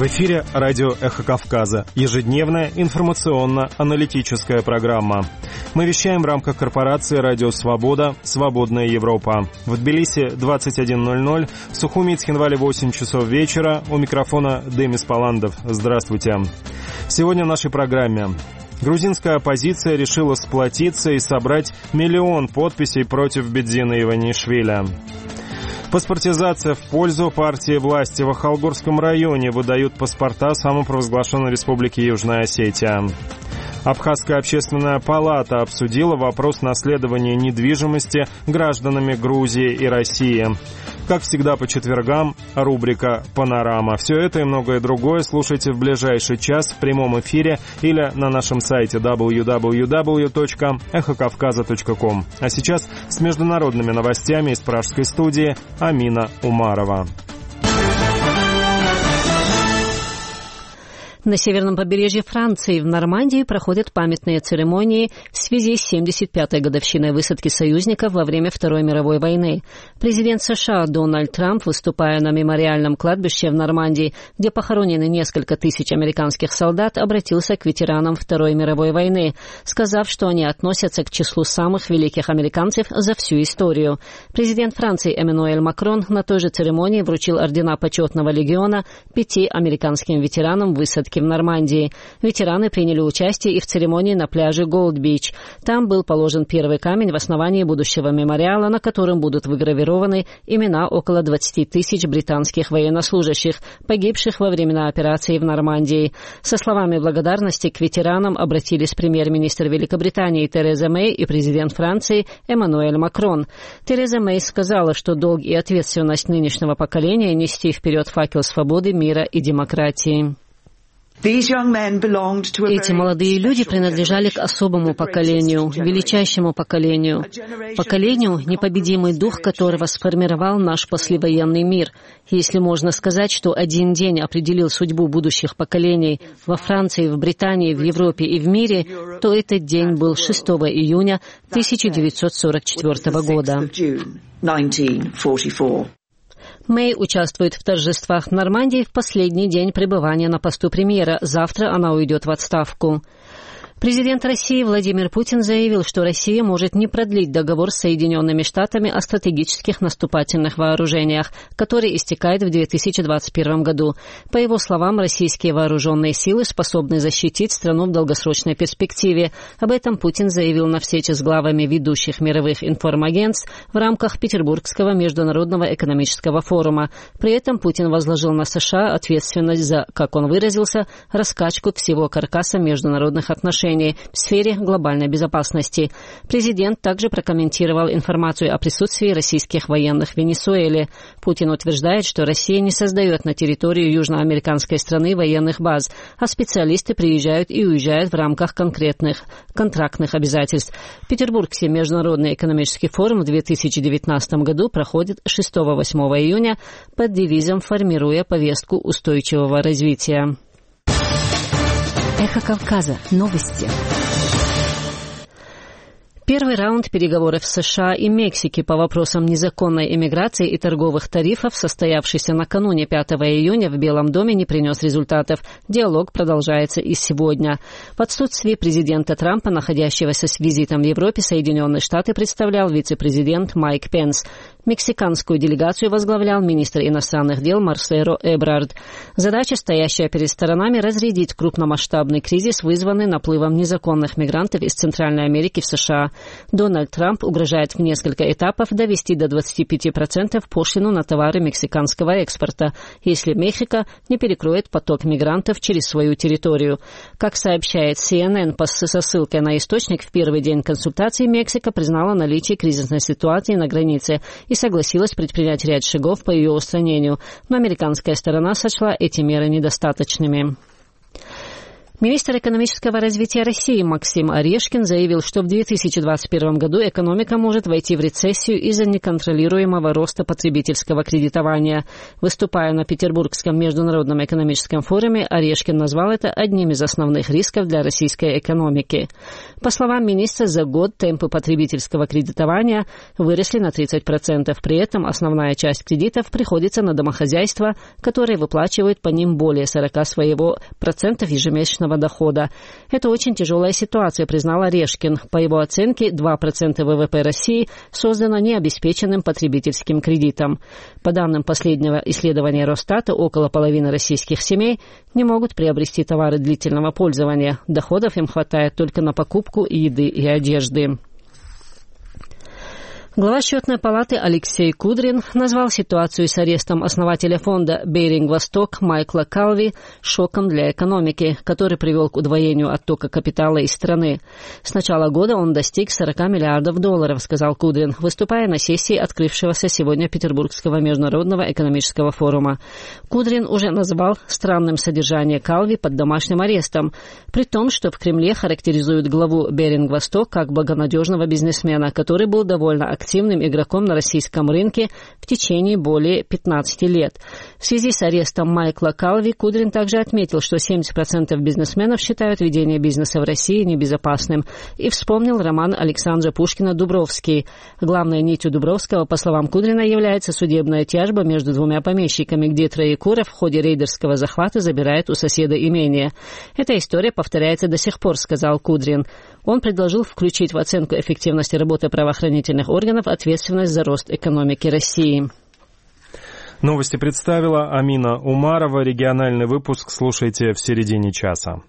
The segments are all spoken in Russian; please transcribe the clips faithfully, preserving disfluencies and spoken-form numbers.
В эфире радио «Эхо Кавказа», ежедневная информационно-аналитическая программа. Мы вещаем в рамках корпорации «Радио Свобода. Свободная Европа». В Тбилиси двадцать один ноль ноль, в Сухуми и Цхинвале восемь часов вечера. У микрофона Демис Паландов. Здравствуйте. Сегодня в нашей программе. Грузинская оппозиция решила сплотиться и собрать миллион подписей против Бедзина Иванишвили. Паспортизация в пользу партии власти. В Ахалгорском районе выдают паспорта самопровозглашенной республики Южная Осетия. Абхазская общественная палата обсудила вопрос наследования недвижимости гражданами Грузии и России. Как всегда по четвергам, рубрика «Панорама». Все это и многое другое слушайте в ближайший час в прямом эфире или на нашем сайте дабл ю дабл ю дабл ю точка эхо кавказа точка ком. А сейчас с международными новостями из пражской студии Амина Умарова. На северном побережье Франции в Нормандии проходят памятные церемонии в связи с семьдесят пятой годовщиной высадки союзников во время Второй мировой войны. Президент США Дональд Трамп, выступая на мемориальном кладбище в Нормандии, где похоронены несколько тысяч американских солдат, обратился к ветеранам Второй мировой войны, сказав, что они относятся к числу самых великих американцев за всю историю. Президент Франции Эммануэль Макрон на той же церемонии вручил ордена почетного легиона пяти американским ветеранам высадки в Нормандии. Ветераны приняли участие и в церемонии на пляже Голд-Бич. Там был положен первый камень в основании будущего мемориала, на котором будут выгравированы имена около двадцати тысяч британских военнослужащих, погибших во времена операции в Нормандии. Со словами благодарности к ветеранам обратились премьер-министр Великобритании Тереза Мэй и президент Франции Эммануэль Макрон. Тереза Мэй сказала, что долг и ответственность нынешнего поколения нести вперед факел свободы, мира и демократии. Эти молодые люди принадлежали к особому поколению, величайшему поколению, поколению, непобедимый дух которого сформировал наш послевоенный мир. Если можно сказать, что один день определил судьбу будущих поколений во Франции, в Британии, в Европе и в мире, то этот день был шестого июня тысяча девятьсот сорок четвёртого года. Мэй участвует в торжествах в Нормандии в последний день пребывания на посту премьера. Завтра она уйдет в отставку. Президент России Владимир Путин заявил, что Россия может не продлить договор с Соединенными Штатами о стратегических наступательных вооружениях, который истекает в две тысячи двадцать первом году. По его словам, российские вооруженные силы способны защитить страну в долгосрочной перспективе. Об этом Путин заявил на встрече с главами ведущих мировых информагентств в рамках Петербургского международного экономического форума. При этом Путин возложил на США ответственность за, как он выразился, раскачку всего каркаса международных отношений в сфере глобальной безопасности. Президент также прокомментировал информацию о присутствии российских военных в Венесуэле. Путин утверждает, что Россия не создает на территории южноамериканской страны военных баз, а специалисты приезжают и уезжают в рамках конкретных контрактных обязательств. Петербургский международный экономический форум в две тысячи девятнадцатом году проходит шестого-восьмого июня под девизом «Формируя повестку устойчивого развития». Эхо Кавказа. Новости. Первый раунд переговоров США и Мексики по вопросам незаконной иммиграции и торговых тарифов, состоявшийся накануне пятого июня в Белом доме, не принес результатов. Диалог продолжается и сегодня. В отсутствии президента Трампа, находящегося с визитом в Европе, Соединенные Штаты представлял вице-президент Майк Пенс. Мексиканскую делегацию возглавлял министр иностранных дел Марсело Эбрард. Задача, стоящая перед сторонами, разрядить крупномасштабный кризис, вызванный наплывом незаконных мигрантов из Центральной Америки в США. Дональд Трамп угрожает в несколько этапов довести до двадцати пяти процентов пошлину на товары мексиканского экспорта, если Мехико не перекроет поток мигрантов через свою территорию. Как сообщает Си Эн Эн со ссылкой на источник, в первый день консультаций Мексика признала наличие кризисной ситуации на границе и согласилась предпринять ряд шагов по ее устранению, но американская сторона сочла эти меры недостаточными. Министр экономического развития России Максим Орешкин заявил, что в две тысячи двадцать первом году экономика может войти в рецессию из-за неконтролируемого роста потребительского кредитования. Выступая на Петербургском международном экономическом форуме, Орешкин назвал это одним из основных рисков для российской экономики. По словам министра, за год темпы потребительского кредитования выросли на тридцать процентов. При этом основная часть кредитов приходится на домохозяйства, которые выплачивают по ним более сорок своего процентов ежемесячного дохода. Это очень тяжелая ситуация, признал Орешкин. По его оценке, два процента ВВП России создано необеспеченным потребительским кредитом. По данным последнего исследования Росстата, около половины российских семей не могут приобрести товары длительного пользования. Доходов им хватает только на покупку еды и одежды. Глава счетной палаты Алексей Кудрин назвал ситуацию с арестом основателя фонда «Беринг-Восток» Майкла Калви шоком для экономики, который привел к удвоению оттока капитала из страны. С начала года он достиг сорок миллиардов долларов, сказал Кудрин, выступая на сессии открывшегося сегодня Петербургского международного экономического форума. Кудрин уже назвал странным содержание Калви под домашним арестом, при том, что в Кремле характеризуют главу «Беринг-Восток» как благонадежного бизнесмена, который был довольно активным активным игроком на российском рынке в течение более пятнадцати лет. В связи с арестом Майкла Калви Кудрин также отметил, что семьдесят процентов бизнесменов считают ведение бизнеса в России небезопасным, и вспомнил роман Александра Пушкина «Дубровский». Главной нитью Дубровского, по словам Кудрина, является судебная тяжба между двумя помещиками, где Троекуров в ходе рейдерского захвата забирает у соседа имение. Эта история повторяется до сих пор, сказал Кудрин. Он предложил включить в оценку эффективности работы правоохранительных органов ответственность за рост экономики России. Новости представила Амина Умарова. Региональный выпуск слушайте в середине часа.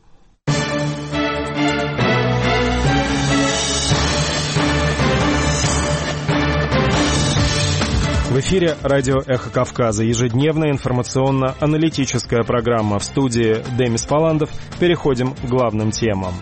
В эфире радио «Эхо Кавказа». Ежедневная информационно-аналитическая программа. В студии Демис Паландов. Переходим к главным темам.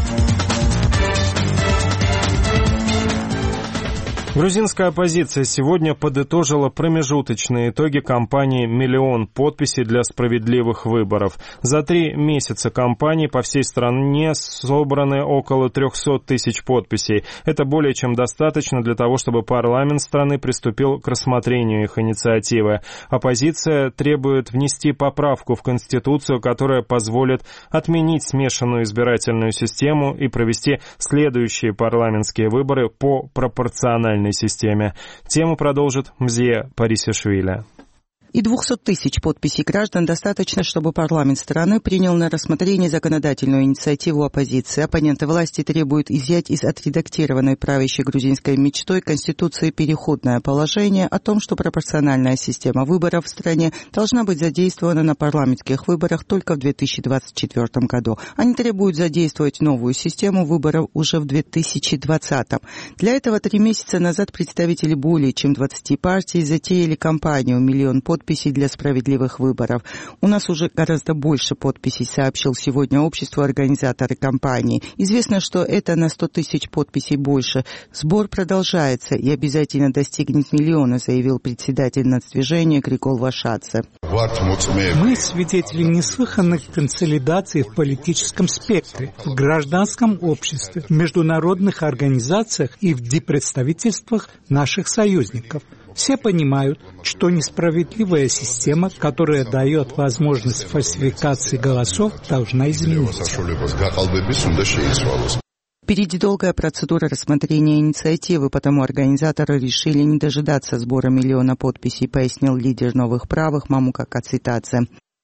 Грузинская оппозиция сегодня подытожила промежуточные итоги кампании «Миллион подписей для справедливых выборов». За три месяца кампании по всей стране собраны около трехсот тысяч подписей. Это более чем достаточно для того, чтобы парламент страны приступил к рассмотрению их инициативы. Оппозиция требует внести поправку в Конституцию, которая позволит отменить смешанную избирательную систему и провести следующие парламентские выборы по пропорциональности системе. Тему продолжит Мзия Парисишвили. И двухсот тысяч подписей граждан достаточно, чтобы парламент страны принял на рассмотрение законодательную инициативу оппозиции. Оппоненты власти требуют изъять из отредактированной правящей грузинской мечтой Конституции переходное положение о том, что пропорциональная система выборов в стране должна быть задействована на парламентских выборах только в две тысячи двадцать четвёртом году. Они требуют задействовать новую систему выборов уже в две тысячи двадцатом. Для этого три месяца назад представители более чем двадцати партий затеяли кампанию «Миллион подписей» подписей для справедливых выборов. У нас уже гораздо больше подписей, сообщил сегодня обществу организаторы кампании. Известно, что это на сто тысяч подписей больше. Сбор продолжается и обязательно достигнет миллиона, заявил председатель нацдвижения Григол Вашадзе. Мы свидетели неслыханных консолидаций в политическом спектре, в гражданском обществе, в международных организациях и в диппредставительствах наших союзников. Все понимают, что несправедливая система, которая дает возможность фальсификации голосов, должна измениться. Впереди долгая процедура рассмотрения инициативы, потому организаторы решили не дожидаться сбора миллиона подписей, пояснил лидер Новых правых Мамука Кацитадзе.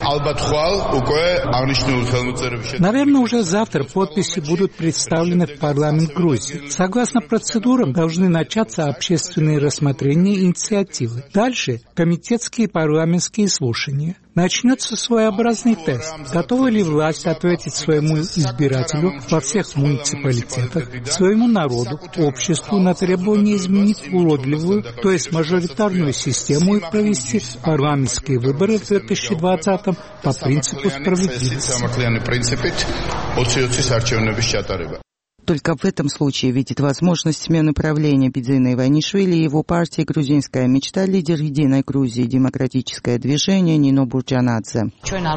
Наверное, уже завтра подписи будут представлены в парламент Грузии. Согласно процедурам, должны начаться общественные рассмотрения инициативы. Дальше комитетские парламентские слушания. Начнется своеобразный тест. Готова ли власть ответить своему избирателю во всех муниципалитетах, своему народу, обществу на требование изменить уродливую, то есть мажоритарную систему и провести парламентские выборы в две тысячи двадцатом по принципу справедливости. Только в этом случае видит возможность смены правления Бидзина Иванишвили и его партии «Грузинская мечта», лидер «Единой Грузии» демократическое движение Нино Бурджанадзе.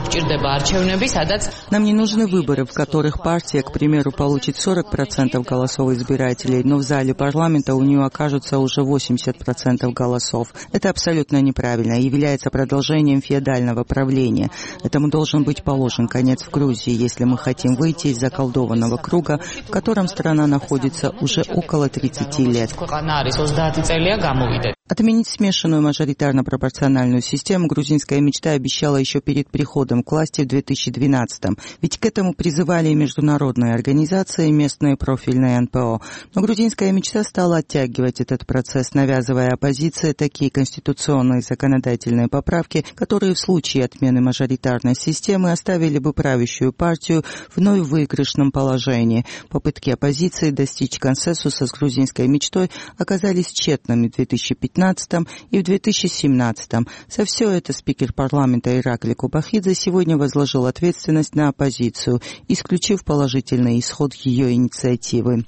Нам не нужны выборы, в которых партия, к примеру, получит сорок процентов голосов избирателей, но в зале парламента у нее окажутся уже восемьдесят процентов голосов. Это абсолютно неправильно и является продолжением феодального правления. Этому должен быть положен конец в Грузии, если мы хотим выйти из заколдованного круга, в котором страна находится уже около тридцати лет. Отменить смешанную мажоритарно-пропорциональную систему грузинская мечта обещала еще перед приходом к власти в две тысячи двенадцатом, ведь к этому призывали и международные организации, и местные профильные эн пэ о. Но грузинская мечта стала оттягивать этот процесс, навязывая оппозиции такие конституционные законодательные поправки, которые в случае отмены мажоритарной системы оставили бы правящую партию вновь в выигрышном положении. Попытки оппозиции достичь консенсуса с грузинской мечтой оказались тщетными в две тысячи пятнадцатом и в две тысячи семнадцатом. За все это спикер парламента Иракли Кубахидзе сегодня возложил ответственность на оппозицию, исключив положительный исход ее инициативы.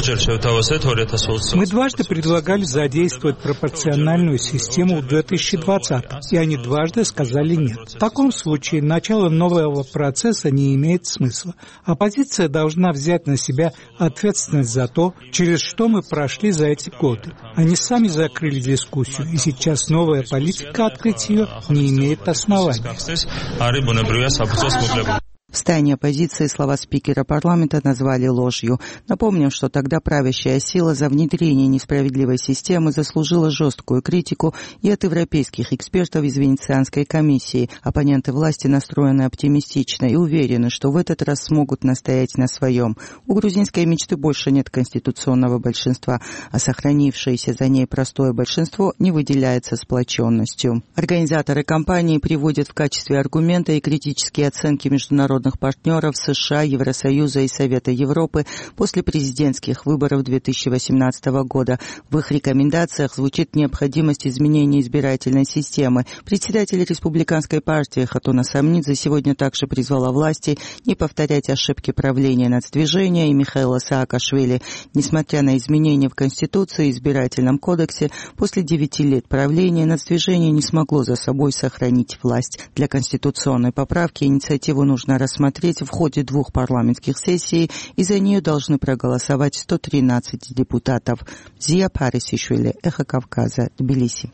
Мы дважды предлагали задействовать пропорциональную систему в две тысячи двадцатом, и они дважды сказали нет. В таком случае начало нового процесса не имеет смысла. Оппозиция должна взять на себя ответственность за то, через что мы прошли за эти годы. Они сами закрыли дискуссию, и сейчас новая политика открыть ее не имеет основания. В стане оппозиции слова спикера парламента назвали ложью. Напомним, что тогда правящая сила за внедрение несправедливой системы заслужила жесткую критику и от европейских экспертов из Венецианской комиссии. Оппоненты власти настроены оптимистично и уверены, что в этот раз смогут настоять на своем. У грузинской мечты больше нет конституционного большинства, а сохранившееся за ней простое большинство не выделяется сплоченностью. Организаторы кампании приводят в качестве аргумента и критические оценки международных партнеров США, Евросоюза и Совета Европы после президентских выборов две тысячи восемнадцатого года. В их рекомендациях звучит необходимость изменения избирательной системы. Председатель республиканской партии Хатуна Самнидзе сегодня также призвала власти не повторять ошибки правления нацдвижения и Михаила Саакашвили. Несмотря на изменения в Конституции и избирательном кодексе, после девяти лет правления нацдвижение не смогло за собой сохранить власть. Для конституционной поправки инициативу нужно рассмотреть смотреть в ходе двух парламентских сессий, и за нее должны проголосовать сто тринадцать депутатов. Зия Парисишвили, Эхо Кавказа, Тбилиси.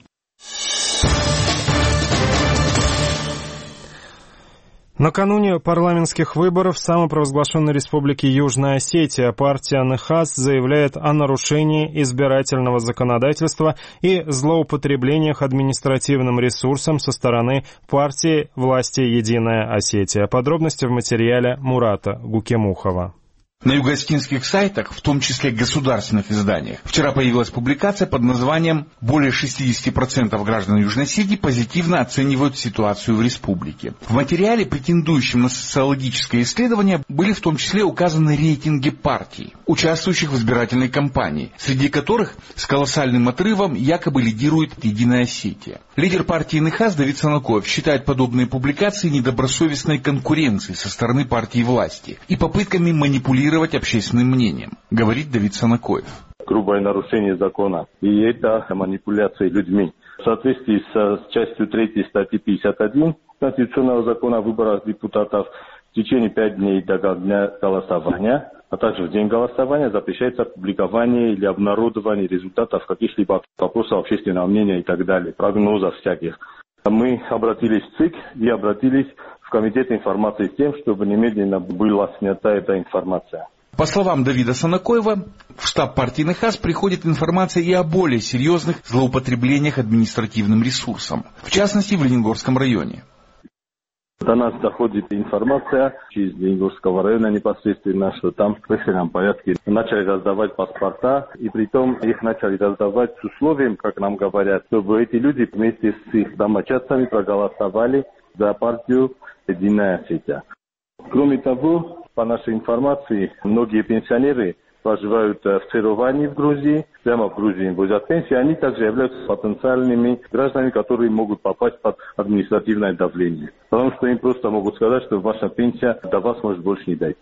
Накануне парламентских выборов в самопровозглашенной республике Южная Осетия партия НХАС заявляет о нарушении избирательного законодательства и злоупотреблениях административным ресурсом со стороны партии власти «Единая Осетия». Подробности в материале Мурата Гукемухова. На юго-осетинских сайтах, в том числе государственных изданиях, вчера появилась публикация под названием «Более шестьдесят процентов граждан Южной Осетии позитивно оценивают ситуацию в республике». В материале, претендующем на социологическое исследование, были в том числе указаны рейтинги партий, участвующих в избирательной кампании, среди которых с колоссальным отрывом якобы лидирует «Единая Осетия». Лидер партии НХАС Давид Санакоев считает подобные публикации недобросовестной конкуренцией со стороны партии власти и попытками манипулировать общественным мнением, говорит Давид Санакоев. Грубое нарушение закона, и это манипуляция людьми. В соответствии с частью третьей статьи пятьдесят один Конституционного закона о выборах депутатов в течение пяти дней до дня голосования, а также в день голосования запрещается публикование или обнародование результатов каких-либо вопросов общественного мнения и так далее, прогнозов всяких. Мы обратились в ЦИК и обратились в Комитет информации с тем, чтобы немедленно была снята эта информация. По словам Давида Санакоева, в штаб партии НХАС приходит информация и о более серьезных злоупотреблениях административным ресурсом, в частности в Лениногорском районе. До нас доходит информация из Лениногорского района непосредственно, что там в экстренном порядке начали раздавать паспорта, и притом их начали раздавать с условием, как нам говорят, чтобы эти люди вместе с их домочадцами проголосовали за партию «Единая Осетия». Кроме того, по нашей информации, многие пенсионеры проживают в Церовании в Грузии, прямо в Грузии возят пенсии, они также являются потенциальными гражданами, которые могут попасть под административное давление. Потому что им просто могут сказать, что ваша пенсия до вас может больше не дойти.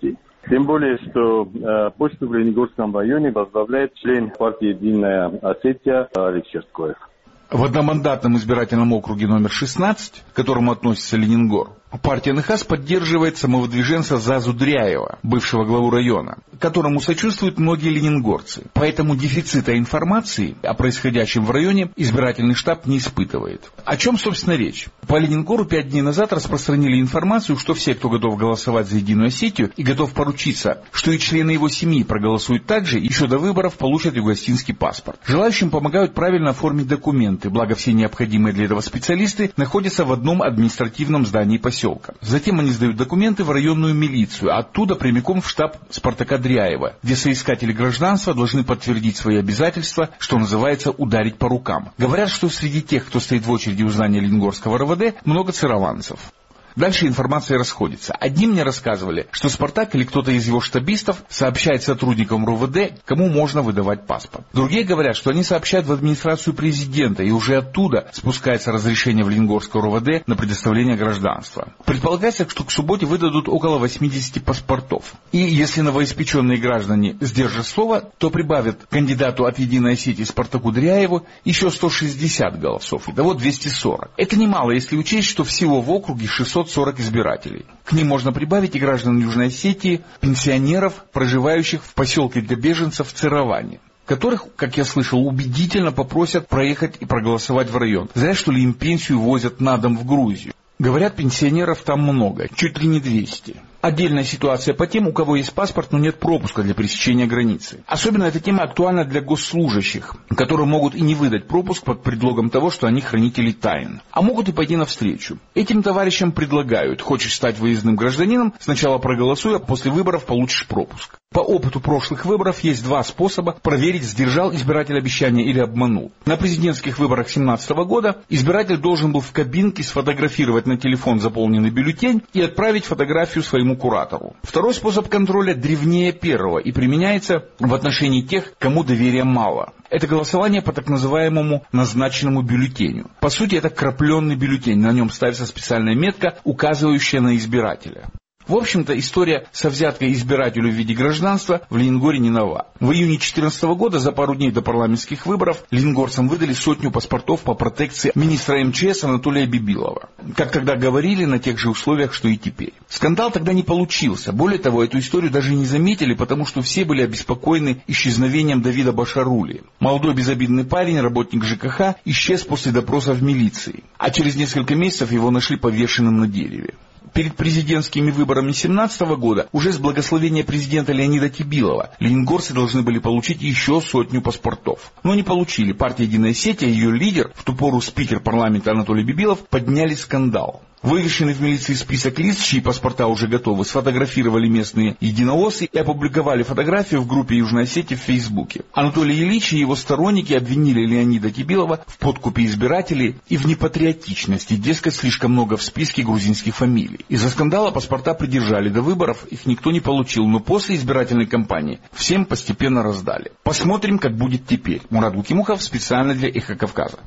Тем более, что э, почту в Лениногорском районе возглавляет член партии «Единая Осетия» Олег Черткоев. В одномандатном избирательном округе номер шестнадцать, к которому относится Ленингор, партия НХАС поддерживает самовыдвиженца Зазу Дряева, бывшего главу района, которому сочувствуют многие ленингорцы. Поэтому дефицита информации о происходящем в районе избирательный штаб не испытывает. О чем, собственно, речь? По Ленингору пять дней назад распространили информацию, что все, кто готов голосовать за Единую Осетию и готов поручиться, что и члены его семьи проголосуют так же, еще до выборов получат югославский паспорт. Желающим помогают правильно оформить документы, благо все необходимые для этого специалисты находятся в одном административном здании поселка. Затем они сдают документы в районную милицию, а оттуда прямиком в штаб Спартака Дряева, где соискатели гражданства должны подтвердить свои обязательства, что называется ударить по рукам. Говорят, что среди тех, кто стоит в очереди у здания Лениногорского РОВД, много цированцев. Дальше информация расходится. Одни мне рассказывали, что «Спартак» или кто-то из его штабистов сообщает сотрудникам РОВД, кому можно выдавать паспорт. Другие говорят, что они сообщают в администрацию президента, и уже оттуда спускается разрешение в Лениногорское РОВД на предоставление гражданства. Предполагается, что к субботе выдадут около восьмидесяти паспортов. И если новоиспеченные граждане сдержат слово, то прибавят кандидату от «Единой Осетии» Спартаку Дряеву еще сто шестьдесят голосов. Итого двести сорок. Это немало, если учесть, что всего в округе шестьсот сорок избирателей. К ним можно прибавить и граждан Южной Осетии, пенсионеров, проживающих в поселке для беженцев Цироване, которых, как я слышал, убедительно попросят проехать и проголосовать в район. Зря, что ли, им пенсию возят на дом в Грузию. Говорят, пенсионеров там много, чуть ли не двести. Отдельная ситуация по тем, у кого есть паспорт, но нет пропуска для пересечения границы. Особенно эта тема актуальна для госслужащих, которые могут и не выдать пропуск под предлогом того, что они хранители тайн. А могут и пойти навстречу. Этим товарищам предлагают: хочешь стать выездным гражданином, сначала проголосуй, а после выборов получишь пропуск. По опыту прошлых выборов есть два способа проверить, сдержал избиратель обещание или обманул. На президентских выборах две тысячи семнадцатого года избиратель должен был в кабинке сфотографировать на телефон заполненный бюллетень и отправить фотографию своему куратору. Второй способ контроля древнее первого и применяется в отношении тех, кому доверия мало. Это голосование по так называемому назначенному бюллетеню. По сути, это крапленный бюллетень, на нем ставится специальная метка, указывающая на избирателя. В общем-то, история со взяткой избирателю в виде гражданства в Ленингоре не нова. В июне две тысячи четырнадцатого года, за пару дней до парламентских выборов, лениногорцам выдали сотню паспортов по протекции министра эм че эс Анатолия Бибилова. Как тогда говорили, на тех же условиях, что и теперь. Скандал тогда не получился. Более того, эту историю даже не заметили, потому что все были обеспокоены исчезновением Давида Башарули. Молодой безобидный парень, работник ЖКХ, исчез после допроса в милиции. А через несколько месяцев его нашли повешенным на дереве. Перед президентскими выборами две тысячи семнадцатого года уже с благословения президента Леонида Тибилова ленингорцы должны были получить еще сотню паспортов. Но не получили. Партия «Единая Осетия» и ее лидер, в ту пору спикер парламента Анатолий Бибилов, подняли скандал. Вывешенный в милиции список лиц, чьи паспорта уже готовы, сфотографировали местные единооссы и опубликовали фотографию в группе Южной Осетии в Фейсбуке. Анатолий Ильич и его сторонники обвинили Леонида Тибилова в подкупе избирателей и в непатриотичности, дескать, слишком много в списке грузинских фамилий. Из-за скандала паспорта придержали до выборов, их никто не получил, но после избирательной кампании всем постепенно раздали. Посмотрим, как будет теперь. Мурат Гукимухов специально для «Эхо Кавказа».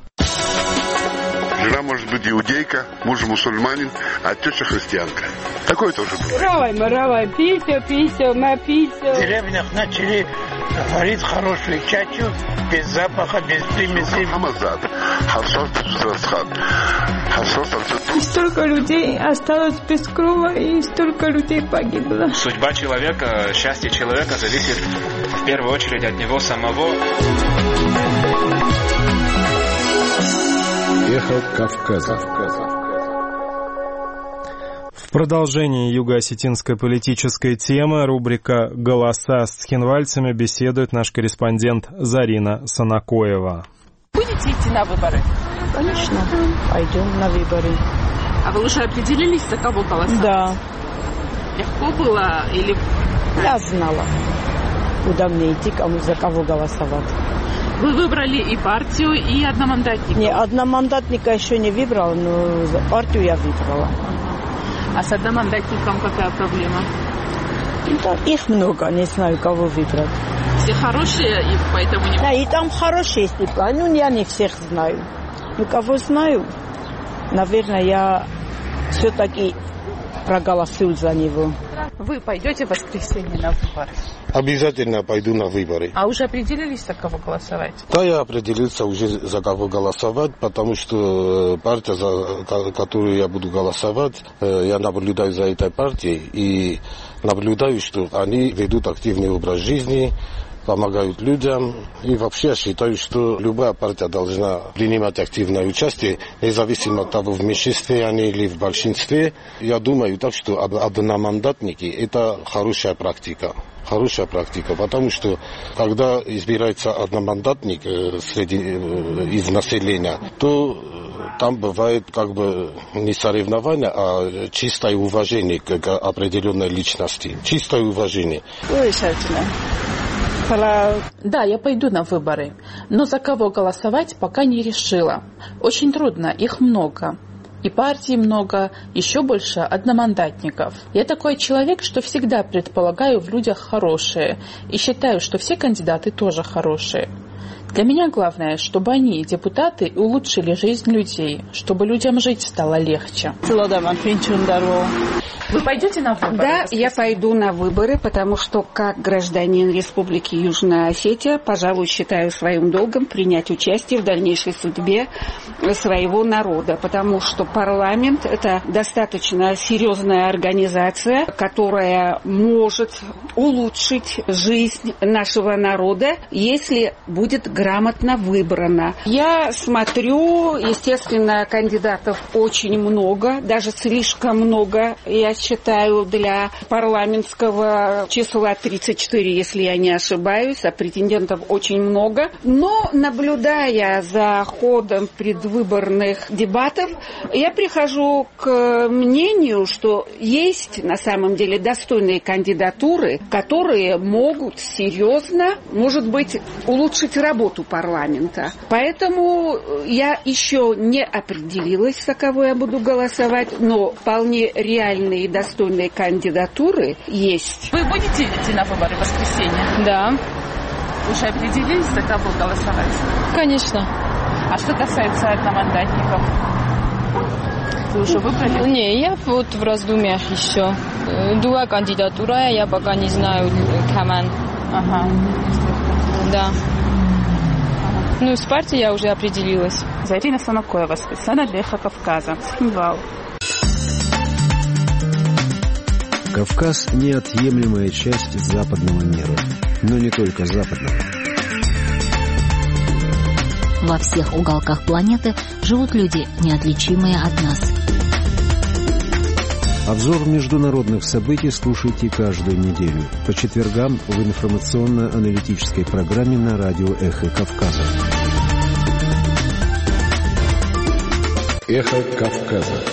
Жена может быть иудейка, муж мусульманин, а теща христианка. Такое тоже бывает. Равай, мы равай, писю, писю, мы писю. В деревнях начали варить хорошую чачу, без запаха, без примеси. И столько людей осталось без крова, и столько людей погибло. Судьба человека, счастье человека зависит в первую очередь от него самого. Эхо Кавказа. В продолжении юго-осетинской политической темы рубрика «Голоса с цхинвальцами» беседует наш корреспондент Зарина Санакоева. Будете идти на выборы? Конечно, пойдем на выборы. А вы уже определились, за кого голосовать? Да. Легко было или... Я знала, куда мне идти, кому за кого голосовать. Вы выбрали и партию, и одномандатника? Не, одномандатника еще не выбрала, но партию я выбрала. А с одномандатником какая проблема? Да, их много, не знаю, кого выбрать. Все хорошие, и поэтому не... Да, и там хорошие, если... Ну, я не всех знаю. Ну, кого знаю, наверное, я все-таки проголосую за него. Вы пойдете в воскресенье на выборы? Обязательно пойду на выборы. А уже определились, за кого голосовать? Да, я определился уже, за кого голосовать, потому что партия, за которую я буду голосовать, я наблюдаю за этой партией и наблюдаю, что они ведут активный образ жизни, помогают людям. И вообще я считаю, что любая партия должна принимать активное участие, независимо от того, в меньшинстве они или в большинстве. Я думаю так, что одномандатники – это хорошая практика. Хорошая практика, потому что когда избирается одномандатник среди, из населения, то там бывает как бы не соревнование, а чистое уважение к определенной личности. Чистое уважение. Да, я пойду на выборы, но за кого голосовать пока не решила. Очень трудно, их много. И партий много, еще больше одномандатников. Я такой человек, что всегда предполагаю в людях хорошее. И считаю, что все кандидаты тоже хорошие. Для меня главное, чтобы они, депутаты, улучшили жизнь людей, чтобы людям жить стало легче. Вы пойдете на выборы? Да, я пойду на выборы, потому что как гражданин Республики Южная Осетия, пожалуй, считаю своим долгом принять участие в дальнейшей судьбе своего народа, потому что парламент – это достаточно серьезная организация, которая может улучшить жизнь нашего народа, если будет грамотно выбрана. Я смотрю, естественно, кандидатов очень много, даже слишком много, я считаю, для парламентского числа тридцать четыре, если я не ошибаюсь, а претендентов очень много. Но, наблюдая за ходом предвыборных дебатов, я прихожу к мнению, что есть на самом деле достойные кандидатуры, которые могут серьезно, может быть, улучшить работу парламента. Поэтому я еще не определилась, за кого я буду голосовать, но вполне реальные и достойные кандидатуры есть. Вы будете идти на выборы в воскресенье? Да. Уже определились, за кого голосовать? Конечно. А что касается одномандатников? Вы уже выбрали? Не, я вот в раздумьях еще. Другая кандидатура, я пока не знаю, команд. Ага. Да. Ну, с партией я уже определилась. Зарина Санакоева, специально для «Эхо Кавказа». Схимвал. Кавказ – неотъемлемая часть западного мира, но не только западного. Во всех уголках планеты живут люди, неотличимые от нас. Обзор международных событий слушайте каждую неделю по четвергам в информационно-аналитической программе на радио «Эхо Кавказа». «Эхо Кавказа».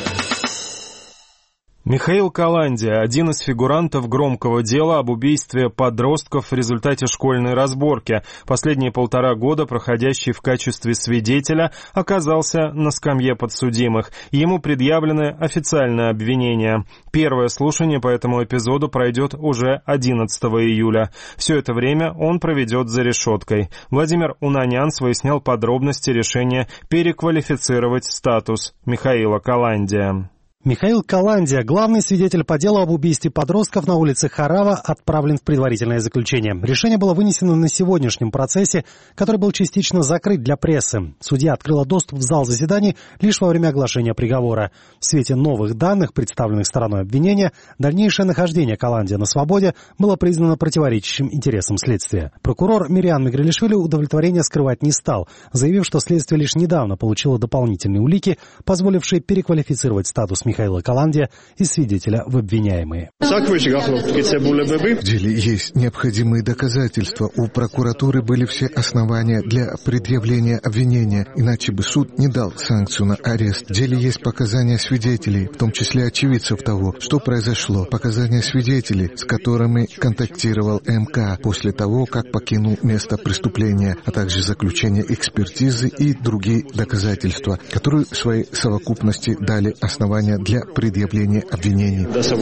Михаил Каландия, один из фигурантов громкого дела об убийстве подростков в результате школьной разборки, последние полтора года проходящий в качестве свидетеля, оказался на скамье подсудимых. Ему предъявлены официальные обвинения. Первое слушание по этому эпизоду пройдет уже одиннадцатого июля. Все это время он проведет за решеткой. Владимир Унанянц выяснял подробности решения переквалифицировать статус Михаила Каландия. Михаил Каландия, главный свидетель по делу об убийстве подростков на улице Харава, отправлен в предварительное заключение. Решение было вынесено на сегодняшнем процессе, который был частично закрыт для прессы. Судья открыла доступ в зал заседаний лишь во время оглашения приговора. В свете новых данных, представленных стороной обвинения, дальнейшее нахождение Каландия на свободе было признано противоречащим интересам следствия. Прокурор Мириам Мигрелишвили удовлетворение скрывать не стал, заявив, что следствие лишь недавно получило дополнительные улики, позволившие переквалифицировать статус Михаила Каландия из свидетеля в обвиняемые. В деле есть необходимые доказательства. У прокуратуры были все основания для предъявления обвинения, иначе бы суд не дал санкцию на арест. В деле есть показания свидетелей, в том числе очевидцев того, что произошло. Показания свидетелей, с которыми контактировал МК после того, как покинул место преступления, а также заключение экспертизы и другие доказательства, которые в своей совокупности дали основания основания для предъявления обвинений.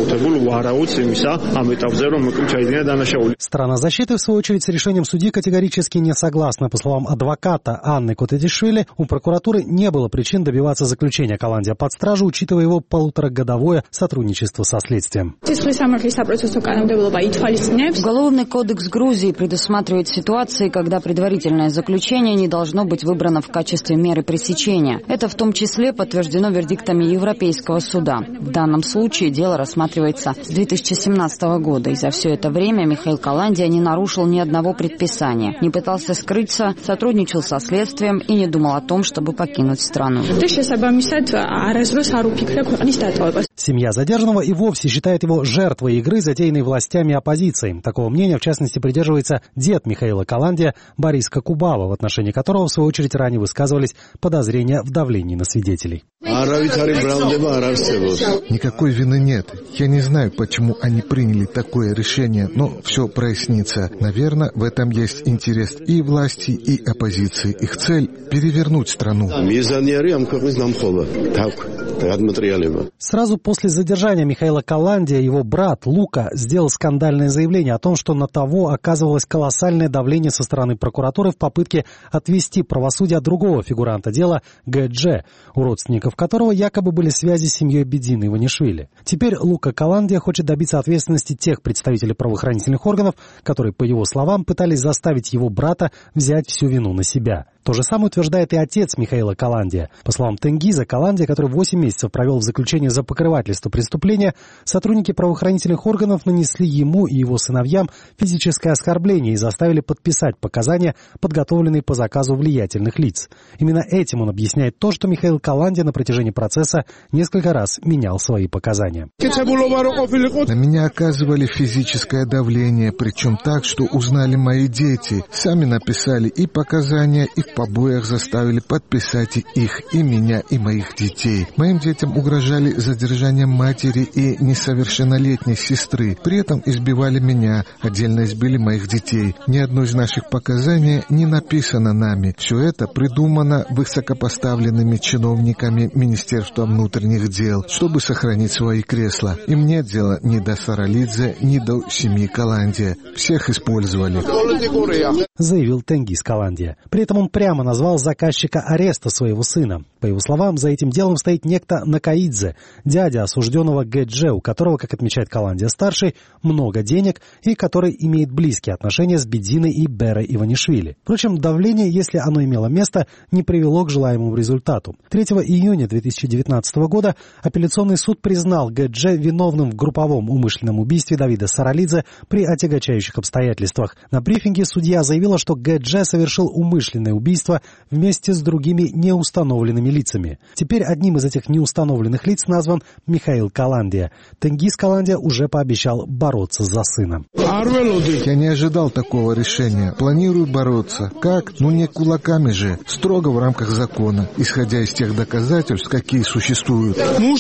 Сторона защиты, в свою очередь, с решением судьи категорически не согласна. По словам адвоката Анны Котедишвили, у прокуратуры не было причин добиваться заключения Каландия под стражу, учитывая его полуторагодовое сотрудничество со следствием. Уголовный кодекс Грузии предусматривает ситуации, когда предварительное заключение не должно быть выбрано в качестве меры пресечения. Это в том числе подтверждено вердиктами Европейского суда. В данном случае дело рассматривается с две тысячи семнадцатого года, и за все это время Михаил Каландия не нарушил ни одного предписания, не пытался скрыться, сотрудничал со следствием и не думал о том, чтобы покинуть страну. Семья задержанного и вовсе считает его жертвой игры, затеянной властями оппозиции. Такого мнения, в частности, придерживается дед Михаила Каландия Борис Кокубава, в отношении которого, в свою очередь, ранее высказывались подозрения в давлении на свидетелей. Никакой вины нет. Я не знаю, почему они приняли такое решение, но все прояснится. Наверное, в этом есть интерес и власти, и оппозиции. Их цель – перевернуть страну. Сразу после задержания Михаила Каландия его брат Лука сделал скандальное заявление о том, что на того оказывалось колоссальное давление со стороны прокуратуры в попытке отвести правосудие от другого фигуранта дела Гэ-Дже, у родственников которого якобы были связи с семьей Бедины Иванишвили. Теперь Лука Каландия хочет добиться ответственности тех представителей правоохранительных органов, которые, по его словам, пытались заставить его брата взять всю вину на себя. То же самое утверждает и отец Михаила Каландия. По словам Тенгиза Каландия, который восемь месяцев провел в заключении за покрывательство преступления, сотрудники правоохранительных органов нанесли ему и его сыновьям физическое оскорбление и заставили подписать показания, подготовленные по заказу влиятельных лиц. Именно этим он объясняет то, что Михаил Каландия на протяжении процесса несколько раз менял свои показания. На меня оказывали физическое давление, причем так, что узнали мои дети. Сами написали и показания, и в побоях заставили подписать их, и меня, и моих детей. Моим детям угрожали задержанием матери и несовершеннолетней сестры. При этом избивали меня, отдельно избили моих детей. Ни одно из наших показаний не написано нами. Все это придумано высокопоставленными чиновниками Министерства внутренних дел, чтобы сохранить свои кресла. Им нет дела ни до Саралидзе, ни до семьи Каландия. Всех использовали. Заявил Тенгиз Каландия. При этом он прямо назвал заказчика ареста своего сына. По его словам, за этим делом стоит некто Накаидзе, дядя осужденного Гэ-Дже, у которого, как отмечает Каландия-старший, много денег и который имеет близкие отношения с Бединой и Берой Иванишвили. Впрочем, давление, если оно имело место, не привело к желаемому результату. третьего июня две тысячи девятнадцатого года апелляционный суд признал Гэ-Дже виновным в групповом умышленном убийстве Давида Саралидзе при отягчающих обстоятельствах. На брифинге судья заявила, что Гэ-Дже совершил умышленное убийство вместе с другими неустановленными лицами. Теперь одним из этих неустановленных лиц назван Михаил Каландия. Тенгиз Каландия уже пообещал бороться за сына. Я не ожидал такого решения. Планирую бороться. Как? Ну не кулаками же. Строго в рамках закона, исходя из тех доказательств, какие существуют.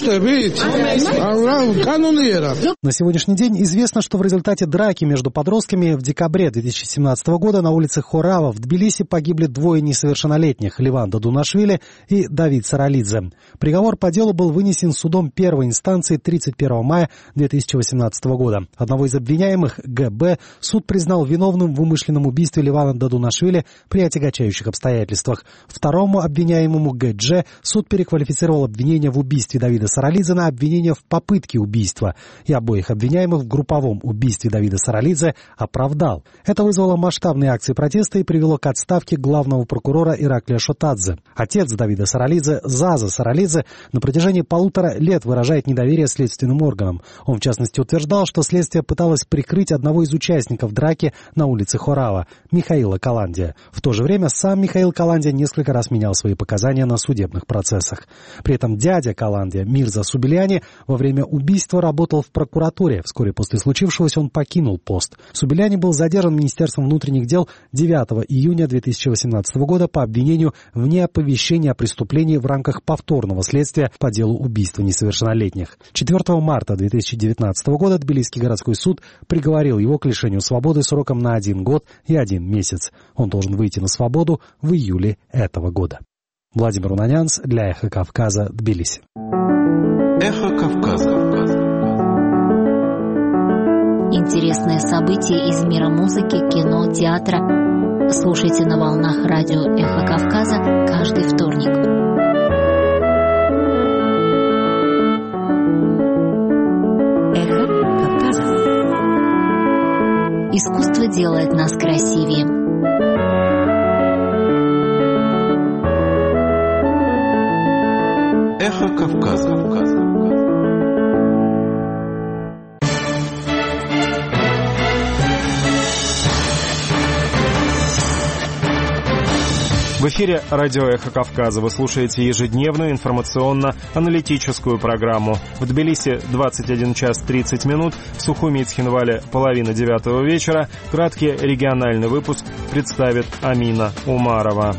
На сегодняшний день известно, что в результате драки между подростками в декабре две тысячи семнадцатого года на улице Хорава в Тбилиси погибли двое несовершеннолетних – Ливан Дадунашвили и Давид Саралидзе. Приговор по делу был вынесен судом первой инстанции тридцать первого мая две тысячи восемнадцатого года. Одного из обвиняемых, Гэ-Бэ, суд признал виновным в умышленном убийстве Ливана Дадунашвили при отягчающих обстоятельствах. Второму обвиняемому, Гэ-Дже, суд переквалифицировал обвинение в убийстве Давида Саралидзе на обвинение в попытке убийства, и обоих обвиняемых в групповом убийстве Давида Саралидзе оправдал. Это вызвало масштабные акции протеста и привело к отставке главного прокурора Ираклия Шотадзе. Отец Давида Саралидзе, Заза Саралидзе, на протяжении полутора лет выражает недоверие следственным органам. Он, в частности, утверждал, что следствие пыталось прикрыть одного из участников драки на улице Хорава, Михаила Каландия. В то же время сам Михаил Каландия несколько раз менял свои показания на судебных процессах. При этом дядя Каландия, Мирза Субельяни, во время убийства работал в прокуратуре. Вскоре после случившегося он покинул пост. Субельяни был задержан Министерством внутренних дел девятого июня две тысячи восемнадцатого года по обвинению в неоповещении о преступлении в рамках повторного следствия по делу убийства несовершеннолетних. четвёртого марта две тысячи девятнадцатого года Тбилисский городской суд приговорил его к лишению свободы сроком на один год и один месяц. Он должен выйти на свободу в июле этого года. Владимир Унанянц для Эхо Кавказа, Тбилиси. Эхо Кавказа. Интересные события из мира музыки, кино, театра. Слушайте на волнах радио «Эхо Кавказа» каждый вторник. Эхо Кавказа. Искусство делает нас красивее. Эхо Кавказа. В эфире радио «Эхо Кавказа». Вы слушаете ежедневную информационно-аналитическую программу. В Тбилиси двадцать один час тридцать минут, в Сухуми и Цхинвале половина девятого вечера. Краткий региональный выпуск представит Амина Умарова.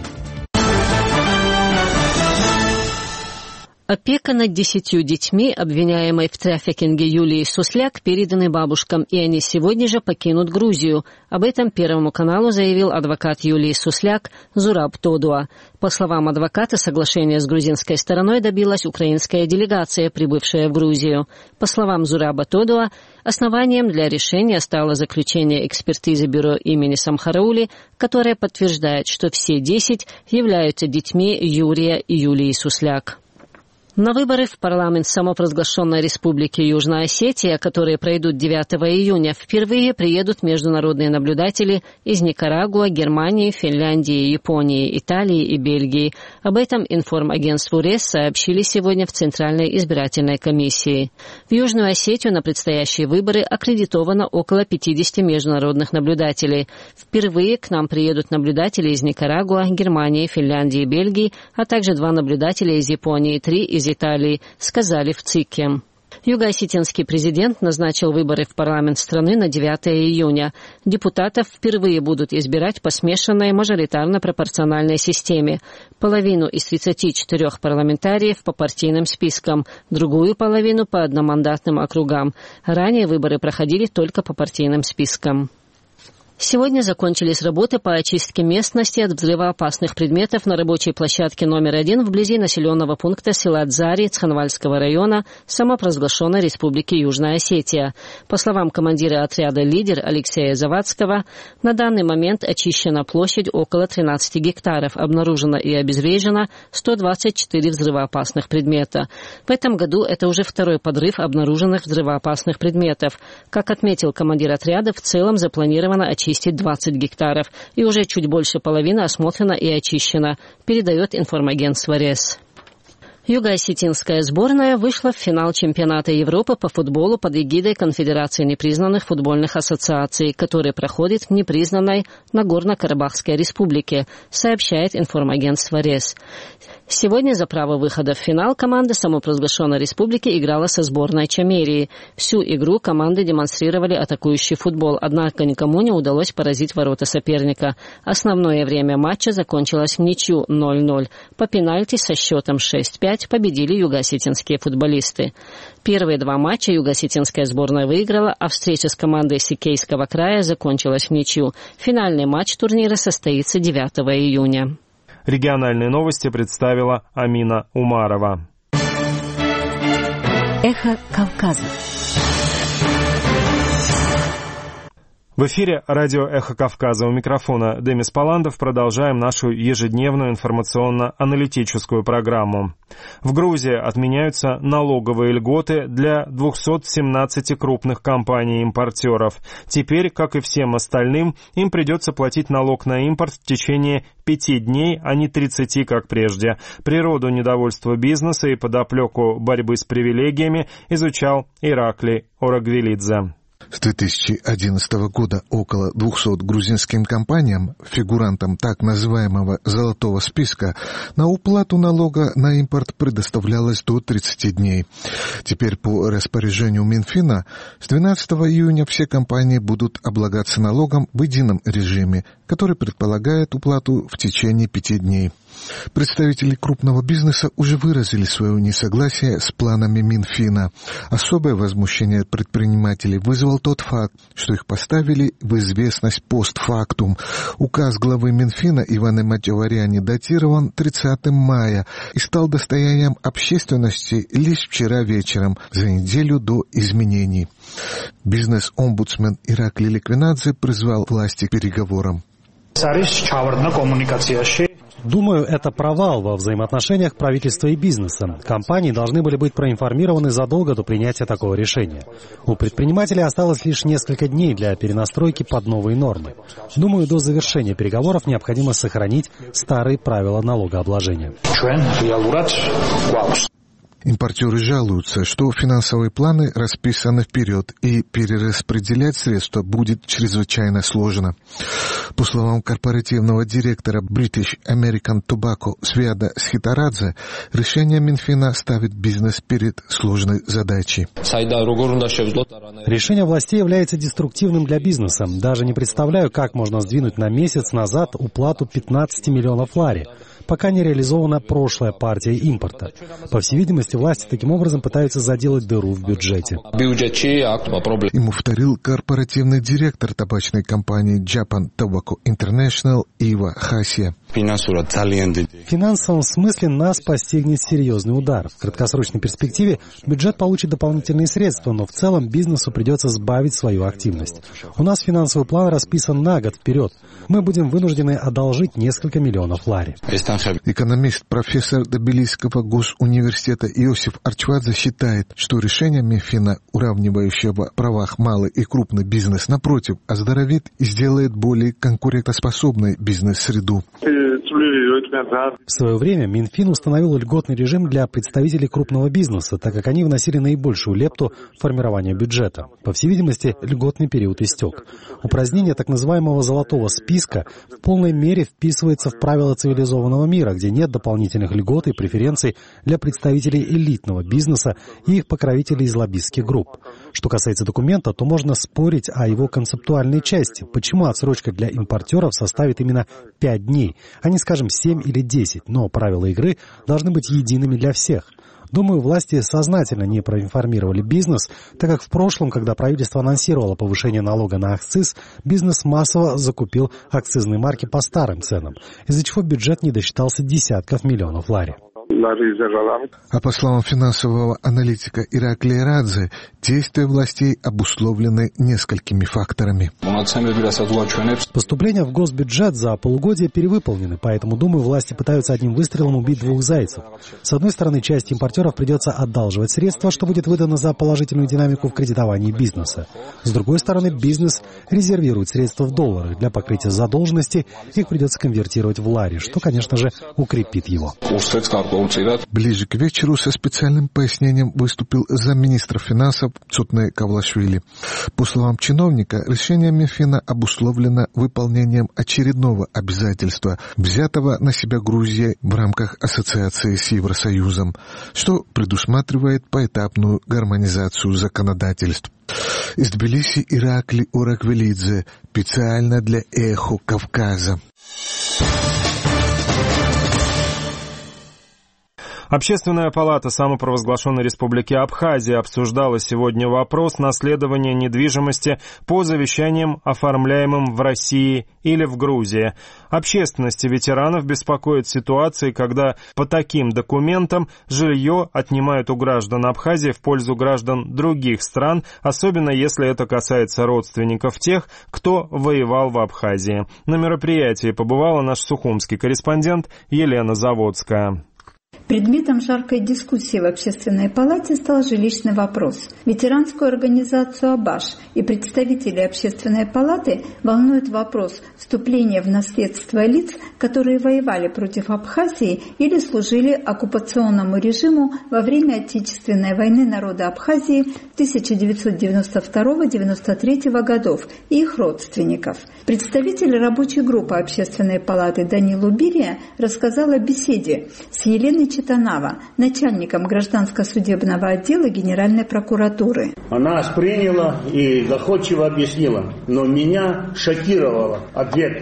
Опека над десятью детьми, обвиняемой в трафикинге Юлии Сусляк, переданы бабушкам, и они сегодня же покинут Грузию. Об этом Первому каналу заявил адвокат Юлии Сусляк Зураб Тодуа. По словам адвоката, соглашение с грузинской стороной добилась украинская делегация, прибывшая в Грузию. По словам Зураба Тодуа, основанием для решения стало заключение экспертизы бюро имени Самхараули, которое подтверждает, что все десять являются детьми Юрия и Юлии Сусляк. На выборы в парламент самопровозглашенной республики Южная Осетия, которые пройдут девятого июня, впервые приедут международные наблюдатели из Никарагуа, Германии, Финляндии, Японии, Италии и Бельгии. Об этом информагентству РЕС сообщили сегодня в Центральной избирательной комиссии. В Южную Осетию на предстоящие выборы аккредитовано около пятидесяти международных наблюдателей. Впервые к нам приедут наблюдатели из Никарагуа, Германии, Финляндии и Бельгии, а также два наблюдателя из Японии, три из Италии, сказали в ЦИКе. Юго-осетинский президент назначил выборы в парламент страны на девятого июня. Депутатов впервые будут избирать по смешанной мажоритарно-пропорциональной системе. Половину из тридцати четырёх парламентариев по партийным спискам, другую половину по одномандатным округам. Ранее выборы проходили только по партийным спискам. Сегодня закончились работы по очистке местности от взрывоопасных предметов на рабочей площадке номер один вблизи населенного пункта села Дзари Цхинвальского района самопровозглашенной республики Южная Осетия. По словам командира отряда «Лидер» Алексея Завадского, на данный момент очищена площадь около тринадцати гектаров, обнаружено и обезврежено сто двадцать четыре взрывоопасных предмета. В этом году это уже второй подрыв обнаруженных взрывоопасных предметов. Как отметил командир отряда, в целом запланировано очистить очистить двадцать гектаров, и уже чуть больше половины осмотрена и очищена, передает информагентство РЕС. Юго-осетинская сборная вышла в финал чемпионата Европы по футболу под эгидой Конфедерации непризнанных футбольных ассоциаций, который проходит в непризнанной Нагорно-Карабахской республике, сообщает информагентство РЕС. Сегодня за право выхода в финал команда самопровозглашенной республики играла со сборной Чамерии. Всю игру команды демонстрировали атакующий футбол, однако никому не удалось поразить ворота соперника. Основное время матча закончилось в ничью ноль ноль. По пенальти со счетом шесть пять победили юго-осетинские футболисты. Первые два матча юго-осетинская сборная выиграла, а встреча с командой Сикейского края закончилась в ничью. Финальный матч турнира состоится девятого июня. Региональные новости представила Амина Умарова. Эхо Кавказа. В эфире радио «Эхо Кавказа». У микрофона Демис Паландов. Продолжаем нашу ежедневную информационно-аналитическую программу. В Грузии отменяются налоговые льготы для двухсот семнадцати крупных компаний-импортеров. Теперь, как и всем остальным, им придется платить налог на импорт в течение пяти дней, а не тридцати, как прежде. Природу недовольства бизнеса и подоплеку борьбы с привилегиями изучал Ираклий Орагвелидзе. С две тысячи одиннадцатого года около двухсот грузинским компаниям, фигурантам так называемого «золотого списка», на уплату налога на импорт предоставлялось до тридцати дней. Теперь по распоряжению Минфина с двенадцатого июня все компании будут облагаться налогом в едином режиме, который предполагает уплату в течение пяти дней. Представители крупного бизнеса уже выразили свое несогласие с планами Минфина. Особое возмущение предпринимателей вызвал тот факт, что их поставили в известность постфактум. Указ главы Минфина Ивана Матеваряни датирован тридцатого мая и стал достоянием общественности лишь вчера вечером, за неделю до изменений. Бизнес-омбудсмен Иракли Ликвинадзе призвал власти к переговорам. Думаю, это провал во взаимоотношениях правительства и бизнеса. Компании должны были быть проинформированы задолго до принятия такого решения. У предпринимателей осталось лишь несколько дней для перенастройки под новые нормы. Думаю, до завершения переговоров необходимо сохранить старые правила налогообложения. Импортеры жалуются, что финансовые планы расписаны вперед, и перераспределять средства будет чрезвычайно сложно. По словам корпоративного директора British American Tobacco Свиада Схитарадзе, решение Минфина ставит бизнес перед сложной задачей. Решение властей является деструктивным для бизнеса. Даже не представляю, как можно сдвинуть на месяц назад уплату пятнадцати миллионов лари, пока не реализована прошлая партия импорта. По всей видимости, власти таким образом пытаются заделать дыру в бюджете. Ему вторил корпоративный директор табачной компании Japan Tobacco International Ива Хасия. В финансовом смысле нас постигнет серьезный удар. В краткосрочной перспективе бюджет получит дополнительные средства, но в целом бизнесу придется сбавить свою активность. У нас финансовый план расписан на год вперед. Мы будем вынуждены одолжить несколько миллионов лари. Экономист, профессор Тбилисского госуниверситета Иосиф Арчвадзе считает, что решение Минфина, уравнивающее в правах малый и крупный бизнес, напротив, оздоровит и сделает более конкурентоспособной бизнес-среду. В свое время Минфин установил льготный режим для представителей крупного бизнеса, так как они вносили наибольшую лепту в формирование бюджета. По всей видимости, льготный период истек. Упразднение так называемого «золотого списка» в полной мере вписывается в правила цивилизованного мира, где нет дополнительных льгот и преференций для представителей элитного бизнеса и их покровителей из лоббистских групп. Что касается документа, то можно спорить о его концептуальной части. Почему отсрочка для импортеров составит именно пять дней, а не, скажем, семь или десять, но правила игры должны быть едиными для всех. Думаю, власти сознательно не проинформировали бизнес, так как в прошлом, когда правительство анонсировало повышение налога на акциз, бизнес массово закупил акцизные марки по старым ценам, из-за чего бюджет не досчитался десятков миллионов лари. А по словам финансового аналитика Ираклия Радзе, действия властей обусловлены несколькими факторами. Поступления в госбюджет за полугодие перевыполнены, поэтому, думаю, власти пытаются одним выстрелом убить двух зайцев. С одной стороны, часть импортеров придется одалживать средства, что будет выдано за положительную динамику в кредитовании бизнеса. С другой стороны, бизнес резервирует средства в долларах. Для покрытия задолженности их придется конвертировать в лари, что, конечно же, укрепит его. Ближе к вечеру со специальным пояснением выступил замминистра финансов Цутне Кавлашвили. По словам чиновника, решение Минфина обусловлено выполнением очередного обязательства, взятого на себя Грузией в рамках ассоциации с Евросоюзом, что предусматривает поэтапную гармонизацию законодательств. Из Тбилиси Иракли Ораквелидзе, специально для «Эхо Кавказа». Общественная палата самопровозглашенной республики Абхазия обсуждала сегодня вопрос наследования недвижимости по завещаниям, оформляемым в России или в Грузии. Общественность и ветеранов беспокоит ситуации, когда по таким документам жилье отнимают у граждан Абхазии в пользу граждан других стран, особенно если это касается родственников тех, кто воевал в Абхазии. На мероприятии побывала наш сухумский корреспондент Елена Заводская. Предметом жаркой дискуссии в Общественной палате стал жилищный вопрос. Ветеранскую организацию «Абаш» и представители Общественной палаты волнует вопрос вступления в наследство лиц, которые воевали против Абхазии или служили оккупационному режиму во время Отечественной войны народа Абхазии тысяча девятьсот девяносто второго — девяносто третьего годов и их родственников. Представитель рабочей группы Общественной палаты Данил Убирия рассказал о беседе с Еленой Читанава, начальником гражданско-судебного отдела Генеральной прокуратуры. Она приняла и доходчиво объяснила, но меня шокировал ответ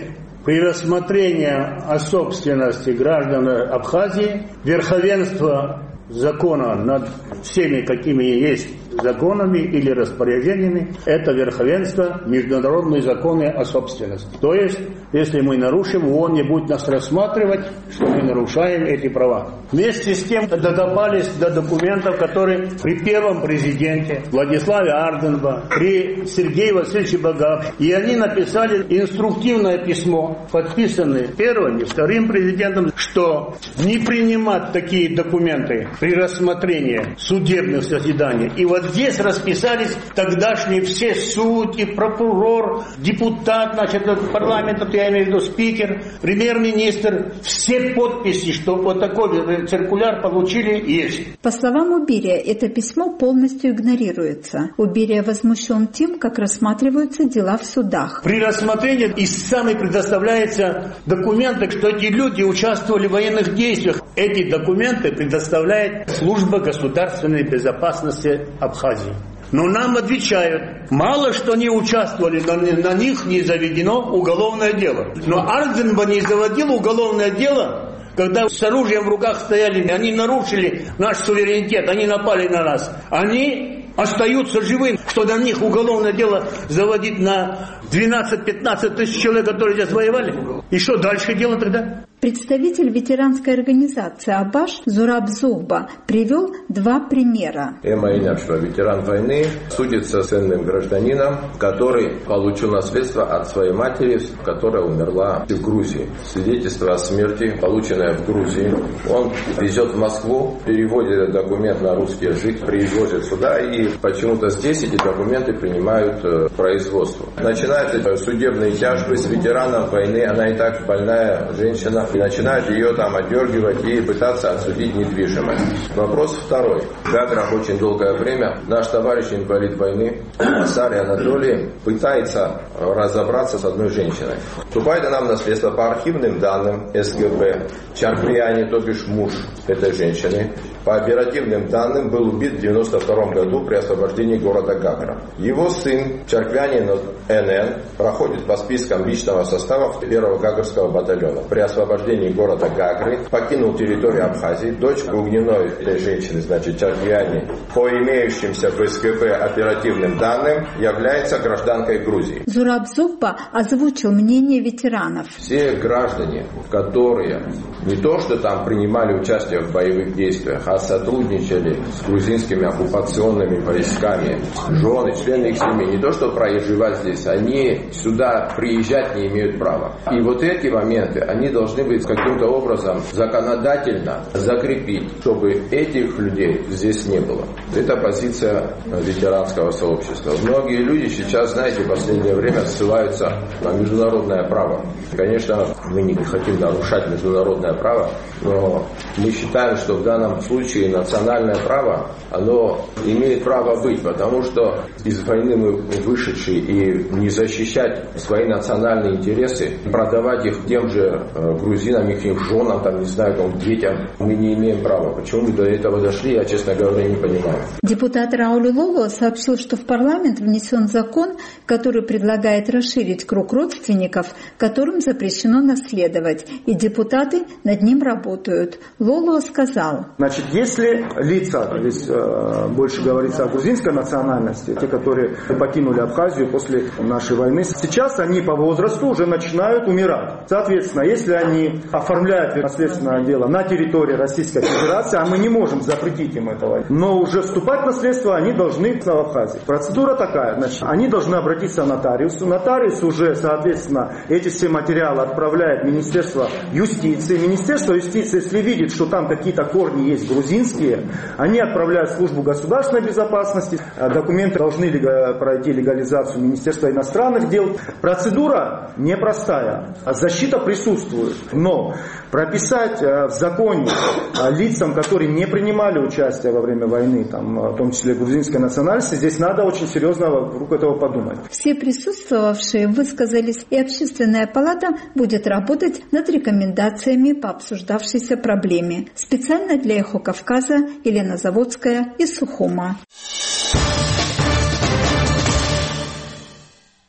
при рассмотрении о собственности граждан Абхазии верховенство закона над всеми, какими есть законами или распоряжениями, это верховенство международные законы о собственности. То есть, если мы нарушим, ООН не будет нас рассматривать, что мы нарушаем эти права. Вместе с тем докопались до документов, которые при первом президенте Владиславе Арденбо, при Сергее Васильевиче Багапше, и они написали инструктивное письмо, подписанное первым и вторым президентом, что не принимать такие документы при рассмотрении судебных заседаний. И вот здесь расписались тогдашние все судьи, прокурор, депутат, значит, парламента, я имею в виду спикер, премьер-министр, все подписи, что вот такой циркуляр получили, есть. По словам Убирия, это письмо полностью игнорируется. Убирия возмущен тем, как рассматриваются дела в судах. При рассмотрении истцами предоставляются документы, что эти люди участвовали в военных действиях. Эти документы предоставляет Служба государственной безопасности Абхазии. Но нам отвечают, мало что они участвовали, но на них не заведено уголовное дело. Но Арденбо не заводил уголовное дело, когда с оружием в руках стояли, они нарушили наш суверенитет, они напали на нас. Они остаются живыми, что на них уголовное дело заводить на двенадцать-пятнадцать тысяч человек, которые здесь воевали. И что дальше делать тогда? Представитель ветеранской организации «Абаш» Зураб Зухба привел два примера. Эмма, что ветеран войны судится с ценным гражданином, который получил наследство от своей матери, которая умерла в Грузии. Свидетельство о смерти, полученное в Грузии, он везет в Москву, переводит этот документ на русский язык, привозит сюда, и почему-то здесь эти документы принимают в производство. Начинаются судебные тяжбы с ветераном войны, она и так больная женщина, и начинают ее там отдергивать и пытаться отсудить недвижимость. Вопрос второй. В Гаграх очень долгое время наш товарищ инвалид войны Асари Анатолий пытается разобраться с одной женщиной. Вступает она в наследство по архивным данным СГБ. Чаркрияни, то бишь муж этой женщины, по оперативным данным был убит в девяносто втором году при освобождении города Гагра. Его сын Чарквянин эн эн проходит по спискам личного состава первого Гагарского батальона. При освобождении города Гагры покинул территорию Абхазии. Дочь Гугниной этой женщины, значит Чарквяни, по имеющимся в СГБ оперативным данным, является гражданкой Грузии. Зураб Зухба озвучил мнение ветеранов. Все граждане, которые не то что там принимали участие в боевых действиях, а сотрудничали с грузинскими оккупационными войсками, жены, члены их семьи, не то что проживать здесь, они сюда приезжать не имеют права. И вот эти моменты, они должны быть каким-то образом законодательно закрепить, чтобы этих людей здесь не было. Это позиция ветеранского сообщества. Многие люди сейчас, знаете, в последнее время ссылаются на международное право. Конечно, мы не хотим нарушать международное право, но мы считаем, что в данном случае национальное право, оно имеет право быть, потому что из войны мы вышедшие и не защищать свои национальные интересы, продавать их тем же грузинам, их женам, там, не знаю, там, детям, мы не имеем права. Почему мы до этого дошли, я, честно говоря, не понимаю. Депутат Рауль Лоло сообщил, что в парламент внесен закон, который предлагает расширить круг родственников, которым запрещено наследовать, и депутаты над ним работают. Лоло сказал. Значит, если лица, здесь э, больше говорится о грузинской национальности, те, которые покинули Абхазию после нашей войны, сейчас они по возрасту уже начинают умирать. Соответственно, если они оформляют наследственное дело на территории Российской Федерации, а мы не можем запретить им этого, но уже вступать в наследство они должны в Абхазии. Процедура такая, значит, они должны обратиться к нотариусу. Нотариус уже, соответственно, эти все материалы отправляет в Министерство юстиции. Министерство юстиции, если видит, что там какие-то корни есть грузинские, они отправляют в службу государственной безопасности. Документы должны пройти легализацию Министерства иностранных дел. Процедура непростая. Защита присутствует. Но прописать в законе лицам, которые не принимали участие во время войны, там, в том числе грузинской национальности, здесь надо очень серьезно вокруг этого подумать. Все присутствовавшие высказались, и Общественная палата будет работать над рекомендациями по обсуждавшейся проблеме. Специально для «Эхо Кавказа» Елена Заводская из Сухума.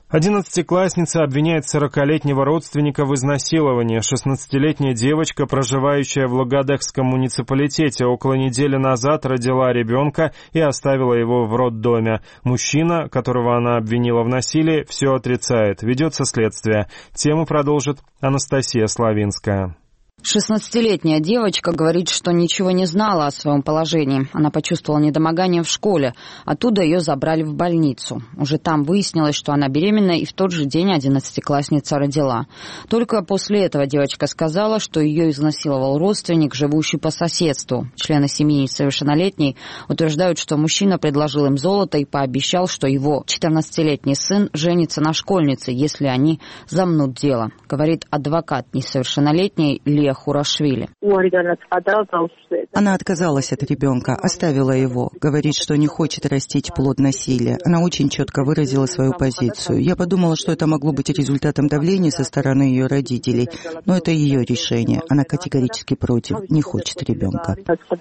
Одиннадцатиклассница обвиняет сорокалетнего родственника в изнасиловании. шестнадцатилетняя девочка, проживающая в Лагодехском муниципалитете, около недели назад родила ребенка и оставила его в роддоме. Мужчина, которого она обвинила в насилии, все отрицает. Ведется следствие. Тему продолжит Анастасия Славинская. шестнадцатилетняя девочка говорит, что ничего не знала о своем положении. Она почувствовала недомогание в школе. Оттуда ее забрали в больницу. Уже там выяснилось, что она беременна, и в тот же день одиннадцатиклассница родила. Только после этого девочка сказала, что ее изнасиловал родственник, живущий по соседству. Члены семьи несовершеннолетней утверждают, что мужчина предложил им золото и пообещал, что его четырнадцатилетний сын женится на школьнице, если они замнут дело, говорит адвокат несовершеннолетней Лия Хурашвили. Она отказалась от ребенка, оставила его. Говорит, что не хочет растить плод насилия. Она очень четко выразила свою позицию. Я подумала, что это могло быть результатом давления со стороны ее родителей. Но это ее решение. Она категорически против, не хочет ребенка.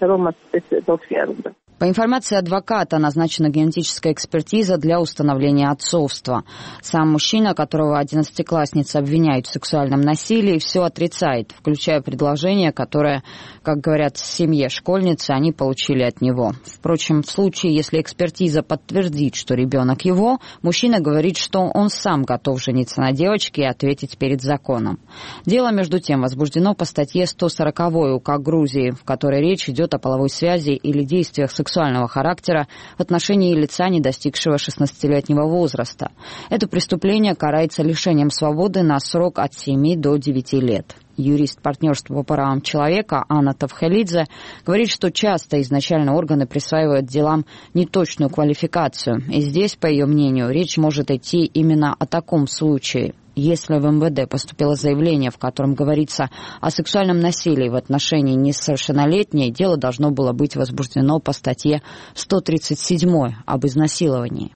По информации адвоката, назначена генетическая экспертиза для установления отцовства. Сам мужчина, которого одиннадцатиклассница обвиняет в сексуальном насилии, все отрицает, включая предложение, которое, как говорят в семье школьницы, они получили от него. Впрочем, в случае, если экспертиза подтвердит, что ребенок его, мужчина говорит, что он сам готов жениться на девочке и ответить перед законом. Дело, между тем, возбуждено по статье сто сорок УК Грузии, в которой речь идет о половой связи или действиях сексуального сексуального характера в отношении лица, не достигшего шестнадцатилетнего возраста. Это преступление карается лишением свободы на срок от семи до девяти лет. Юрист партнерства по правам человека Анна Тавхелидзе говорит, что часто изначально органы присваивают делам неточную квалификацию. И здесь, по ее мнению, речь может идти именно о таком случае. Если в эм вэ дэ поступило заявление, в котором говорится о сексуальном насилии в отношении несовершеннолетней, дело должно было быть возбуждено по статье сто тридцать семь об изнасиловании.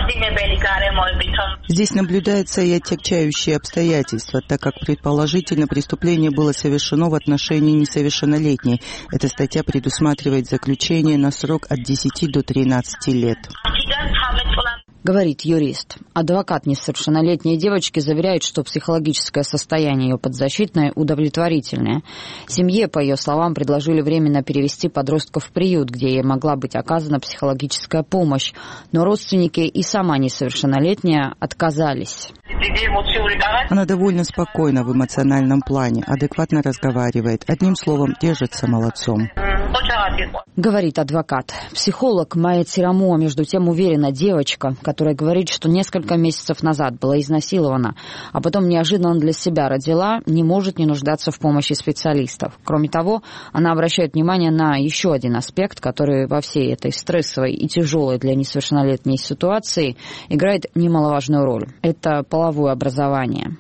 Здесь наблюдается и отягчающие обстоятельства, так как предположительно преступление было совершено в отношении несовершеннолетней. Эта статья предусматривает заключение на срок от десяти до тринадцати лет. Говорит юрист. Адвокат несовершеннолетней девочки заверяет, что психологическое состояние ее подзащитной удовлетворительное. Семье, по ее словам, предложили временно перевести подростков в приют, где ей могла быть оказана психологическая помощь. Но родственники и сама несовершеннолетняя отказались. Она довольно спокойна в эмоциональном плане, адекватно разговаривает. Одним словом, держится молодцом. Говорит адвокат. Психолог Майя Тирамо, между тем, уверена, девочка, которая говорит, что несколько месяцев назад была изнасилована, а потом неожиданно для себя родила, не может не нуждаться в помощи специалистов. Кроме того, она обращает внимание на еще один аспект, который во всей этой стрессовой и тяжелой для несовершеннолетней ситуации играет немаловажную роль. Это половое образование.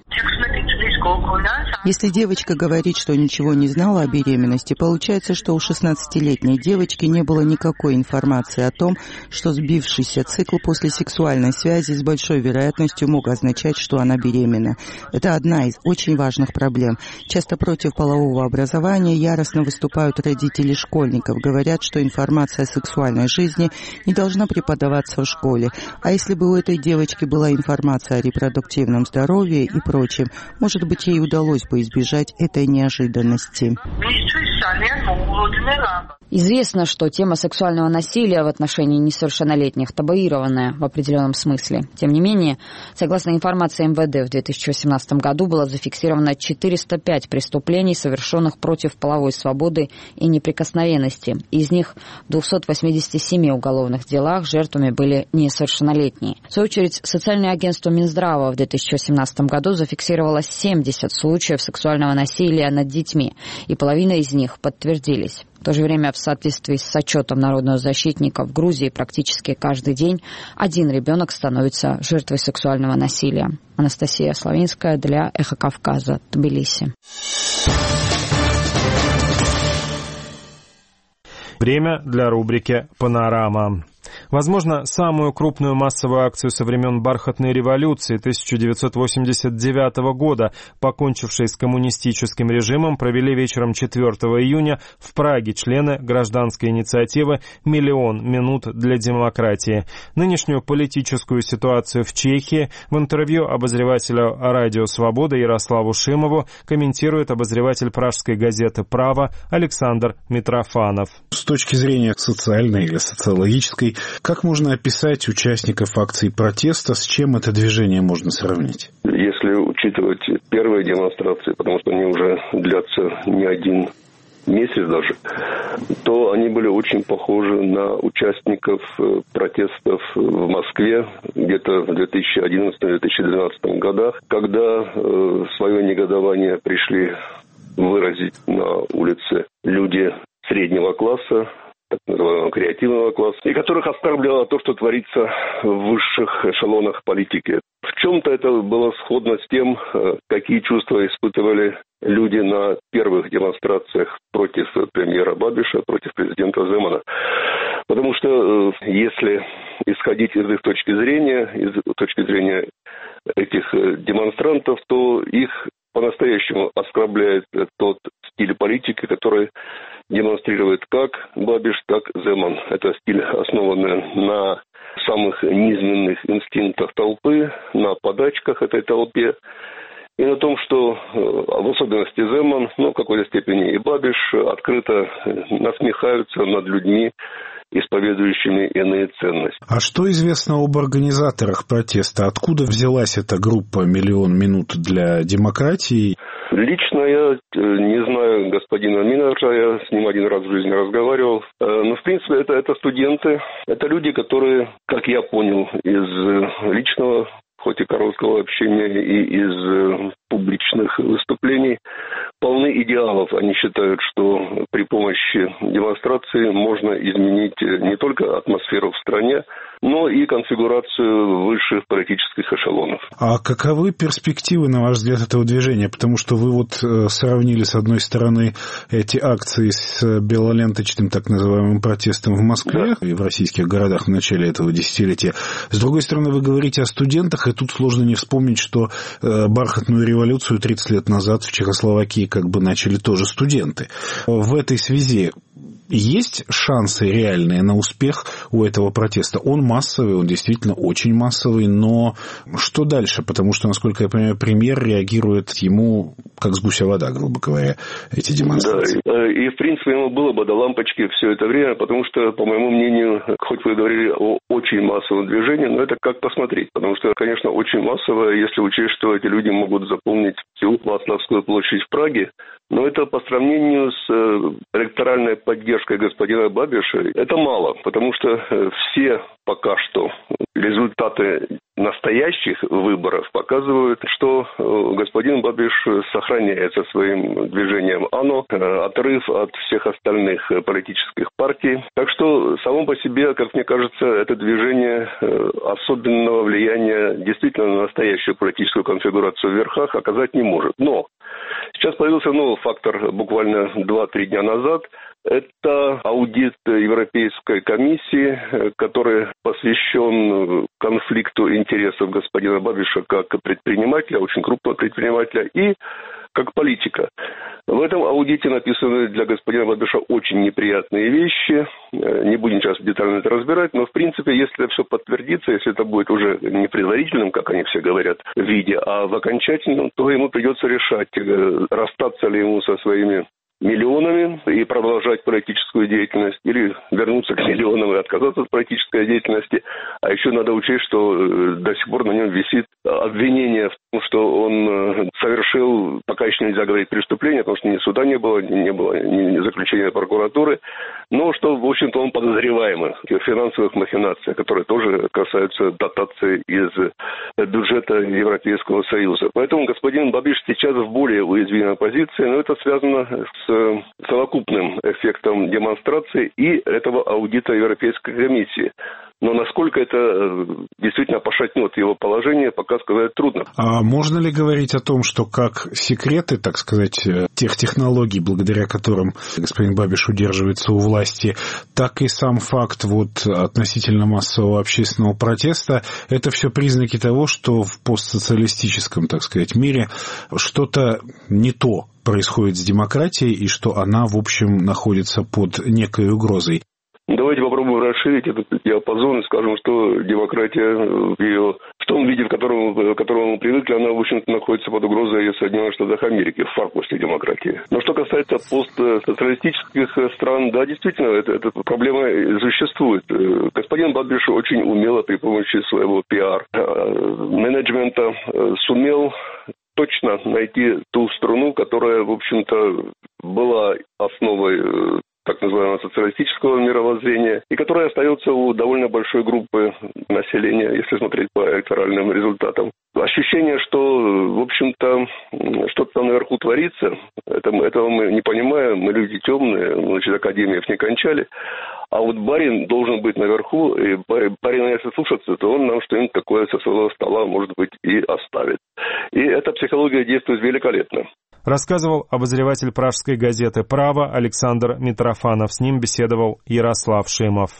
Если девочка говорит, что ничего не знала о беременности, получается, что у шестнадцатилетней девочки не было никакой информации о том, что сбившийся цикл после сексуальной связи с большой вероятностью мог означать, что она беременна. Это одна из очень важных проблем. Часто против полового образования яростно выступают родители школьников, говорят, что информация о сексуальной жизни не должна преподаваться в школе. А если бы у этой девочки была информация о репродуктивном здоровье и прочем, может быть, ей удалось бы избежать этой неожиданности. Известно, что тема сексуального насилия в отношении несовершеннолетних табуированная в определенном смысле. Тем не менее, согласно информации эм вэ дэ, в две тысячи восемнадцатом году было зафиксировано четыреста пять преступлений, совершенных против половой свободы и неприкосновенности. Из них в двухстах восьмидесяти семи уголовных делах жертвами были несовершеннолетние. В свою очередь, социальное агентство Минздрава в две тысячи восемнадцатом году зафиксировало семьдесят случаев сексуального насилия над детьми, и половина из них подтвердились. В то же время, в соответствии с отчетом народного защитника, в Грузии практически каждый день один ребенок становится жертвой сексуального насилия. Анастасия Славинская для Эхо Кавказа, Тбилиси. Время для рубрики «Панорама». Возможно, самую крупную массовую акцию со времен бархатной революции тысяча девятьсот восемьдесят девятого года, покончившей с коммунистическим режимом, провели вечером четвёртого июня в Праге члены гражданской инициативы «Миллион минут для демократии». Нынешнюю политическую ситуацию в Чехии в интервью обозревателю «Радио Свобода» Ярославу Шимову комментирует обозреватель пражской газеты «Право» Александр Митрофанов. С точки зрения социальной или социологической, как можно описать участников акций протеста, с чем это движение можно сравнить? Если учитывать первые демонстрации, потому что они уже длятся не один месяц даже, то они были очень похожи на участников протестов в Москве где-то в две тысячи одиннадцатом — две тысячи двенадцатом годах, когда э, свое негодование пришли выразить на улице люди среднего класса, так называемого креативного класса, и которых оскорбляло то, что творится в высших эшелонах политики. В чем-то это было сходно с тем, какие чувства испытывали люди на первых демонстрациях против премьера Бабиша, против президента Земана. Потому что если исходить из их точки зрения, из точки зрения этих демонстрантов, то их по-настоящему оскорбляет тот стиль политики, который демонстрирует как Бабиш, так Земан. Это стиль, основанный на самых низменных инстинктах толпы, на подачках этой толпе, и на том, что в особенности Земан, ну, в какой-то степени и Бабиш, открыто насмехаются над людьми, исповедующими иные ценности. А что известно об организаторах протеста? Откуда взялась эта группа «Миллион минут для демократии»? Лично я не знаю господина Минаша, я с ним один раз в жизни разговаривал. Но, в принципе, это, это студенты, это люди, которые, как я понял, из личного, хоть и короткого общения, и из публичных выступлений, полны идеалов. Они считают, что при помощи демонстрации можно изменить не только атмосферу в стране, но и конфигурацию высших политических эшелонов. А каковы перспективы, на ваш взгляд, этого движения? Потому что вы вот сравнили, с одной стороны, эти акции с белоленточным так называемым протестом в Москве, да, и в российских городах в начале этого десятилетия. С другой стороны, вы говорите о студентах, и тут сложно не вспомнить, что бархатную революцию тридцать лет назад в Чехословакии как бы начали тоже студенты. В этой связи есть шансы реальные на успех у этого протеста? Он массовый, он действительно очень массовый, но что дальше? Потому что, насколько я понимаю, премьер реагирует ему как с гуся вода, грубо говоря, эти демонстрации. Да, и в принципе ему было бы до лампочки все это время, потому что, по моему мнению, хоть вы говорили о очень массовом движении, но это как посмотреть, потому что, конечно, очень массовое, если учесть, что эти люди могут заполнить всю Вацлавскую площадь в Праге, но это по сравнению с электоральной поддержкой господина Бабиша, это мало, потому что все пока что результаты настоящих выборов показывают, что господин Бабиш сохраняет со своим движением АНО отрыв от всех остальных политических партий. Так что само по себе, как мне кажется, это движение особенного влияния действительно на настоящую политическую конфигурацию в верхах оказать не может. Но сейчас появился новый фактор буквально два-три дня назад. Это аудит Европейской комиссии, который посвящен конфликту интересов господина Бабиша как предпринимателя, очень крупного предпринимателя, и как политика. В этом аудите написаны для господина Бабиша очень неприятные вещи. Не будем сейчас детально это разбирать, но в принципе, если это все подтвердится, если это будет уже не предварительным, как они все говорят, виде, а в окончательном, то ему придется решать, расстаться ли ему со своими миллионами и продолжать политическую деятельность, или вернуться к миллионам и отказаться от политической деятельности. А еще надо учесть, что до сих пор на нем висит обвинение в том, что он совершил, пока еще нельзя говорить, преступление, потому что ни суда не было, не было ни заключения прокуратуры, но что, в общем-то, он подозреваемый в финансовых махинациях, которые тоже касаются дотации из бюджета Европейского Союза. Поэтому господин Бабиш сейчас в более уязвимой позиции, но это связано с совокупным эффектом демонстрации и этого аудита Европейской комиссии. но насколько это действительно пошатнет его положение, пока сказать трудно. А можно ли говорить о том, что как секреты, так сказать, тех технологий, благодаря которым господин Бабиш удерживается у власти, так и сам факт вот относительно массового общественного протеста, это все признаки того, что в постсоциалистическом, так сказать, мире что-то не то происходит с демократией и что она, в общем, находится под некой угрозой? Давайте попробуем расширить этот диапазон и скажем, что демократия в ее в том виде, в котором, к которому мы привыкли, она, в общем-то, находится под угрозой Соединенных Штатов Америки, в фаркости демократии. Но что касается постсоциалистических стран, да, действительно, это, эта проблема существует. Господин Бабиш очень умело при помощи своего пиар-менеджмента сумел точно найти ту струну, которая, в общем-то, была основой так называемого социалистического мировоззрения, и которая остается у довольно большой группы населения, если смотреть по электоральным результатам. Ощущение, что, в общем-то, что-то там наверху творится, это, этого мы не понимаем, мы люди темные, мы, значит, академиев не кончали, а вот барин должен быть наверху, и барина, если слушаться, то он нам что-нибудь такое со своего стола, может быть, и оставит. И эта психология действует великолепно. Рассказывал обозреватель пражской газеты «Право» Александр Митрофанов. С ним беседовал Ярослав Шимов.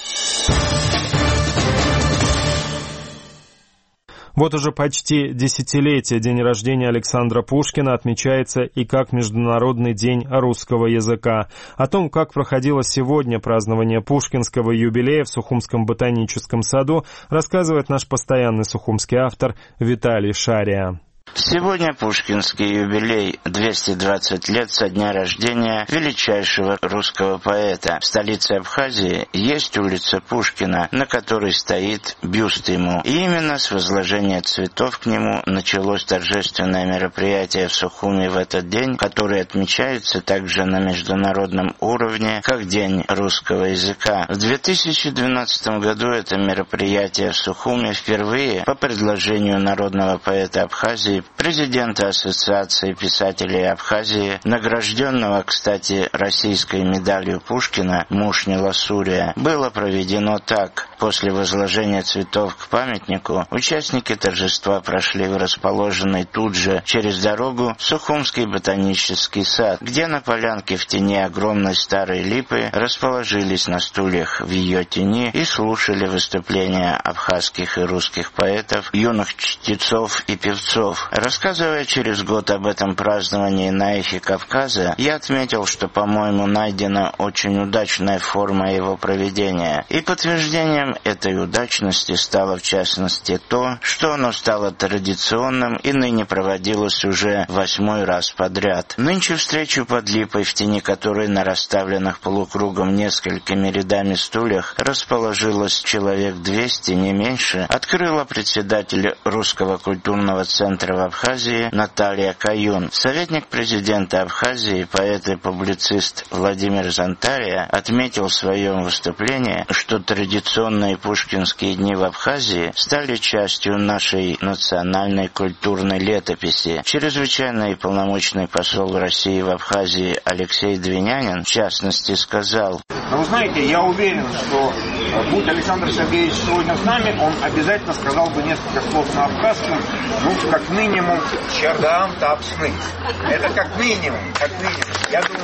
Вот уже почти десятилетие день рождения Александра Пушкина отмечается и как Международный день русского языка. О том, как проходило сегодня празднование пушкинского юбилея в Сухумском ботаническом саду, рассказывает наш постоянный сухумский автор Виталий Шария. Сегодня пушкинский юбилей, двести двадцать лет со дня рождения величайшего русского поэта. В столице Абхазии есть улица Пушкина, на которой стоит бюст ему. И именно с возложения цветов к нему началось торжественное мероприятие в Сухуми в этот день, который отмечается также на международном уровне, как День русского языка. В две тысячи двенадцатом году это мероприятие в Сухуми впервые по предложению народного поэта Абхазии, президента Ассоциации писателей Абхазии, награжденного, кстати, российской медалью Пушкина Мушни Ласурия, было проведено так. После возложения цветов к памятнику участники торжества прошли в расположенный тут же через дорогу Сухумский ботанический сад, где на полянке в тени огромной старой липы расположились на стульях в ее тени и слушали выступления абхазских и русских поэтов, юных чтецов и певцов. Рассказывая через год об этом праздновании на эхе Кавказа, я отметил, что, по-моему, найдена очень удачная форма его проведения. И подтверждением этой удачности стало, в частности, то, что оно стало традиционным и ныне проводилось уже восьмой раз подряд. Нынче встречу под липой, в тени которой на расставленных полукругом несколькими рядами стульях расположилось человек двести, не меньше, открыла председатель Русского культурного центра в Абхазии Наталья Каюн. Советник президента Абхазии, поэт и публицист Владимир Зантария отметил в своем выступлении, что традиционные пушкинские дни в Абхазии стали частью нашей национальной культурной летописи. Чрезвычайный полномочный посол России в Абхазии Алексей Двинянин, в частности, сказал: Но вы знаете, я уверен, что будь Александр Сергеевич сегодня с нами, он обязательно сказал бы несколько слов на абхазском, ну, как минимум, «Чардаам тапсны». Это как минимум, как минимум. Я думаю...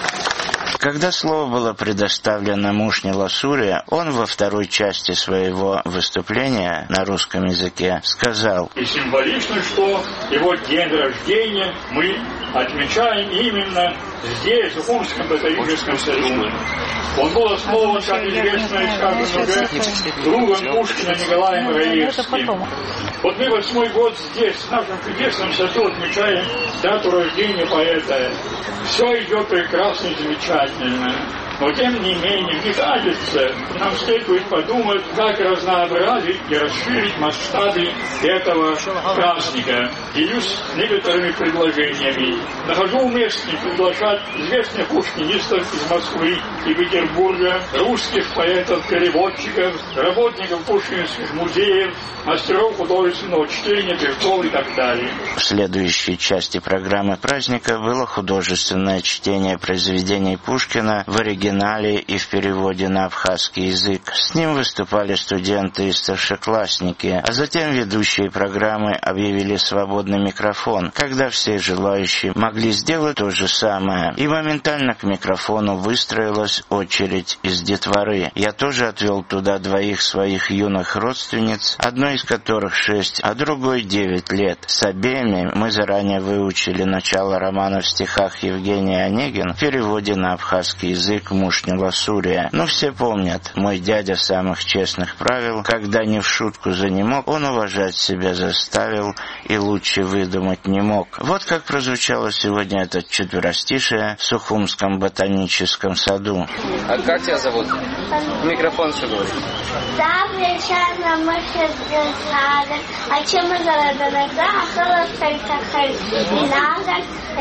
Когда слово было предоставлено Мушни Ласурия, он во второй части своего выступления на русском языке сказал: И символично, что его день рождения мы отмечаем именно здесь, в Сухумском ботаническом саду. Он был основан, как известно, и сказано уже, другом Пушкина Николаем Раевским. Вот мы восьмой год здесь, в нашем чудесном саду, отмечаем дату рождения поэта. Все идет прекрасно и замечательно. Но, тем не менее, мне кажется, нам следует подумать, как разнообразить и расширить масштабы этого праздника. Делюсь некоторыми предложениями. Нахожу уместным приглашать известных пушкинистов из Москвы, и Петербурга, русских поэтов-переводчиков, работников пушкинских музеев, мастеров художественного чтения, певцов и так далее. В следующей части программы праздника было художественное чтение произведений Пушкина в оригинале и в переводе на абхазский язык. С ним выступали студенты и старшеклассники, а затем ведущие программы объявили свободный микрофон, когда все желающие могли сделать то же самое. И моментально к микрофону выстроилась очередь из детворы. Я тоже отвел туда двоих своих юных родственниц, одной из которых шесть, а другой девять лет. С обеими мы заранее выучили начало романа в стихах Евгения Онегин в переводе на абхазский язык «Мушни Ласурия». Но все помнят, мой дядя самых честных правил, когда не в шутку занемог, он уважать себя заставил и лучше выдумать не мог. Вот как прозвучало сегодня это четверостишее в Сухумском ботаническом саду. А как тебя зовут? Микрофон что говорит? А чем мы иногда осталось только хай. И надо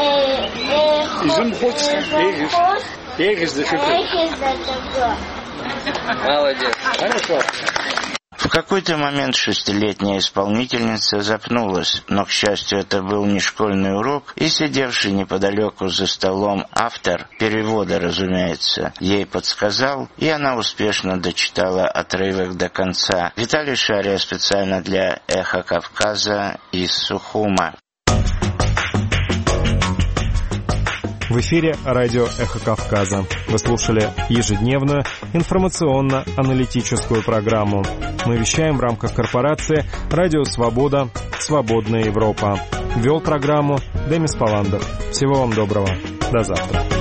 молодец. Хорошо. В какой-то момент шестилетняя исполнительница запнулась, но, к счастью, это был не школьный урок, и сидевший неподалеку за столом автор, перевода, разумеется, ей подсказал, и она успешно дочитала отрывок до конца. Виталий Шария специально для «Эхо Кавказа» из Сухума. В эфире радио «Эхо Кавказа». Вы слушали ежедневную информационно-аналитическую программу. Мы вещаем в рамках корпорации «Радио Свобода. Свободная Европа». Вел программу Демис Паландов. Всего вам доброго. До завтра.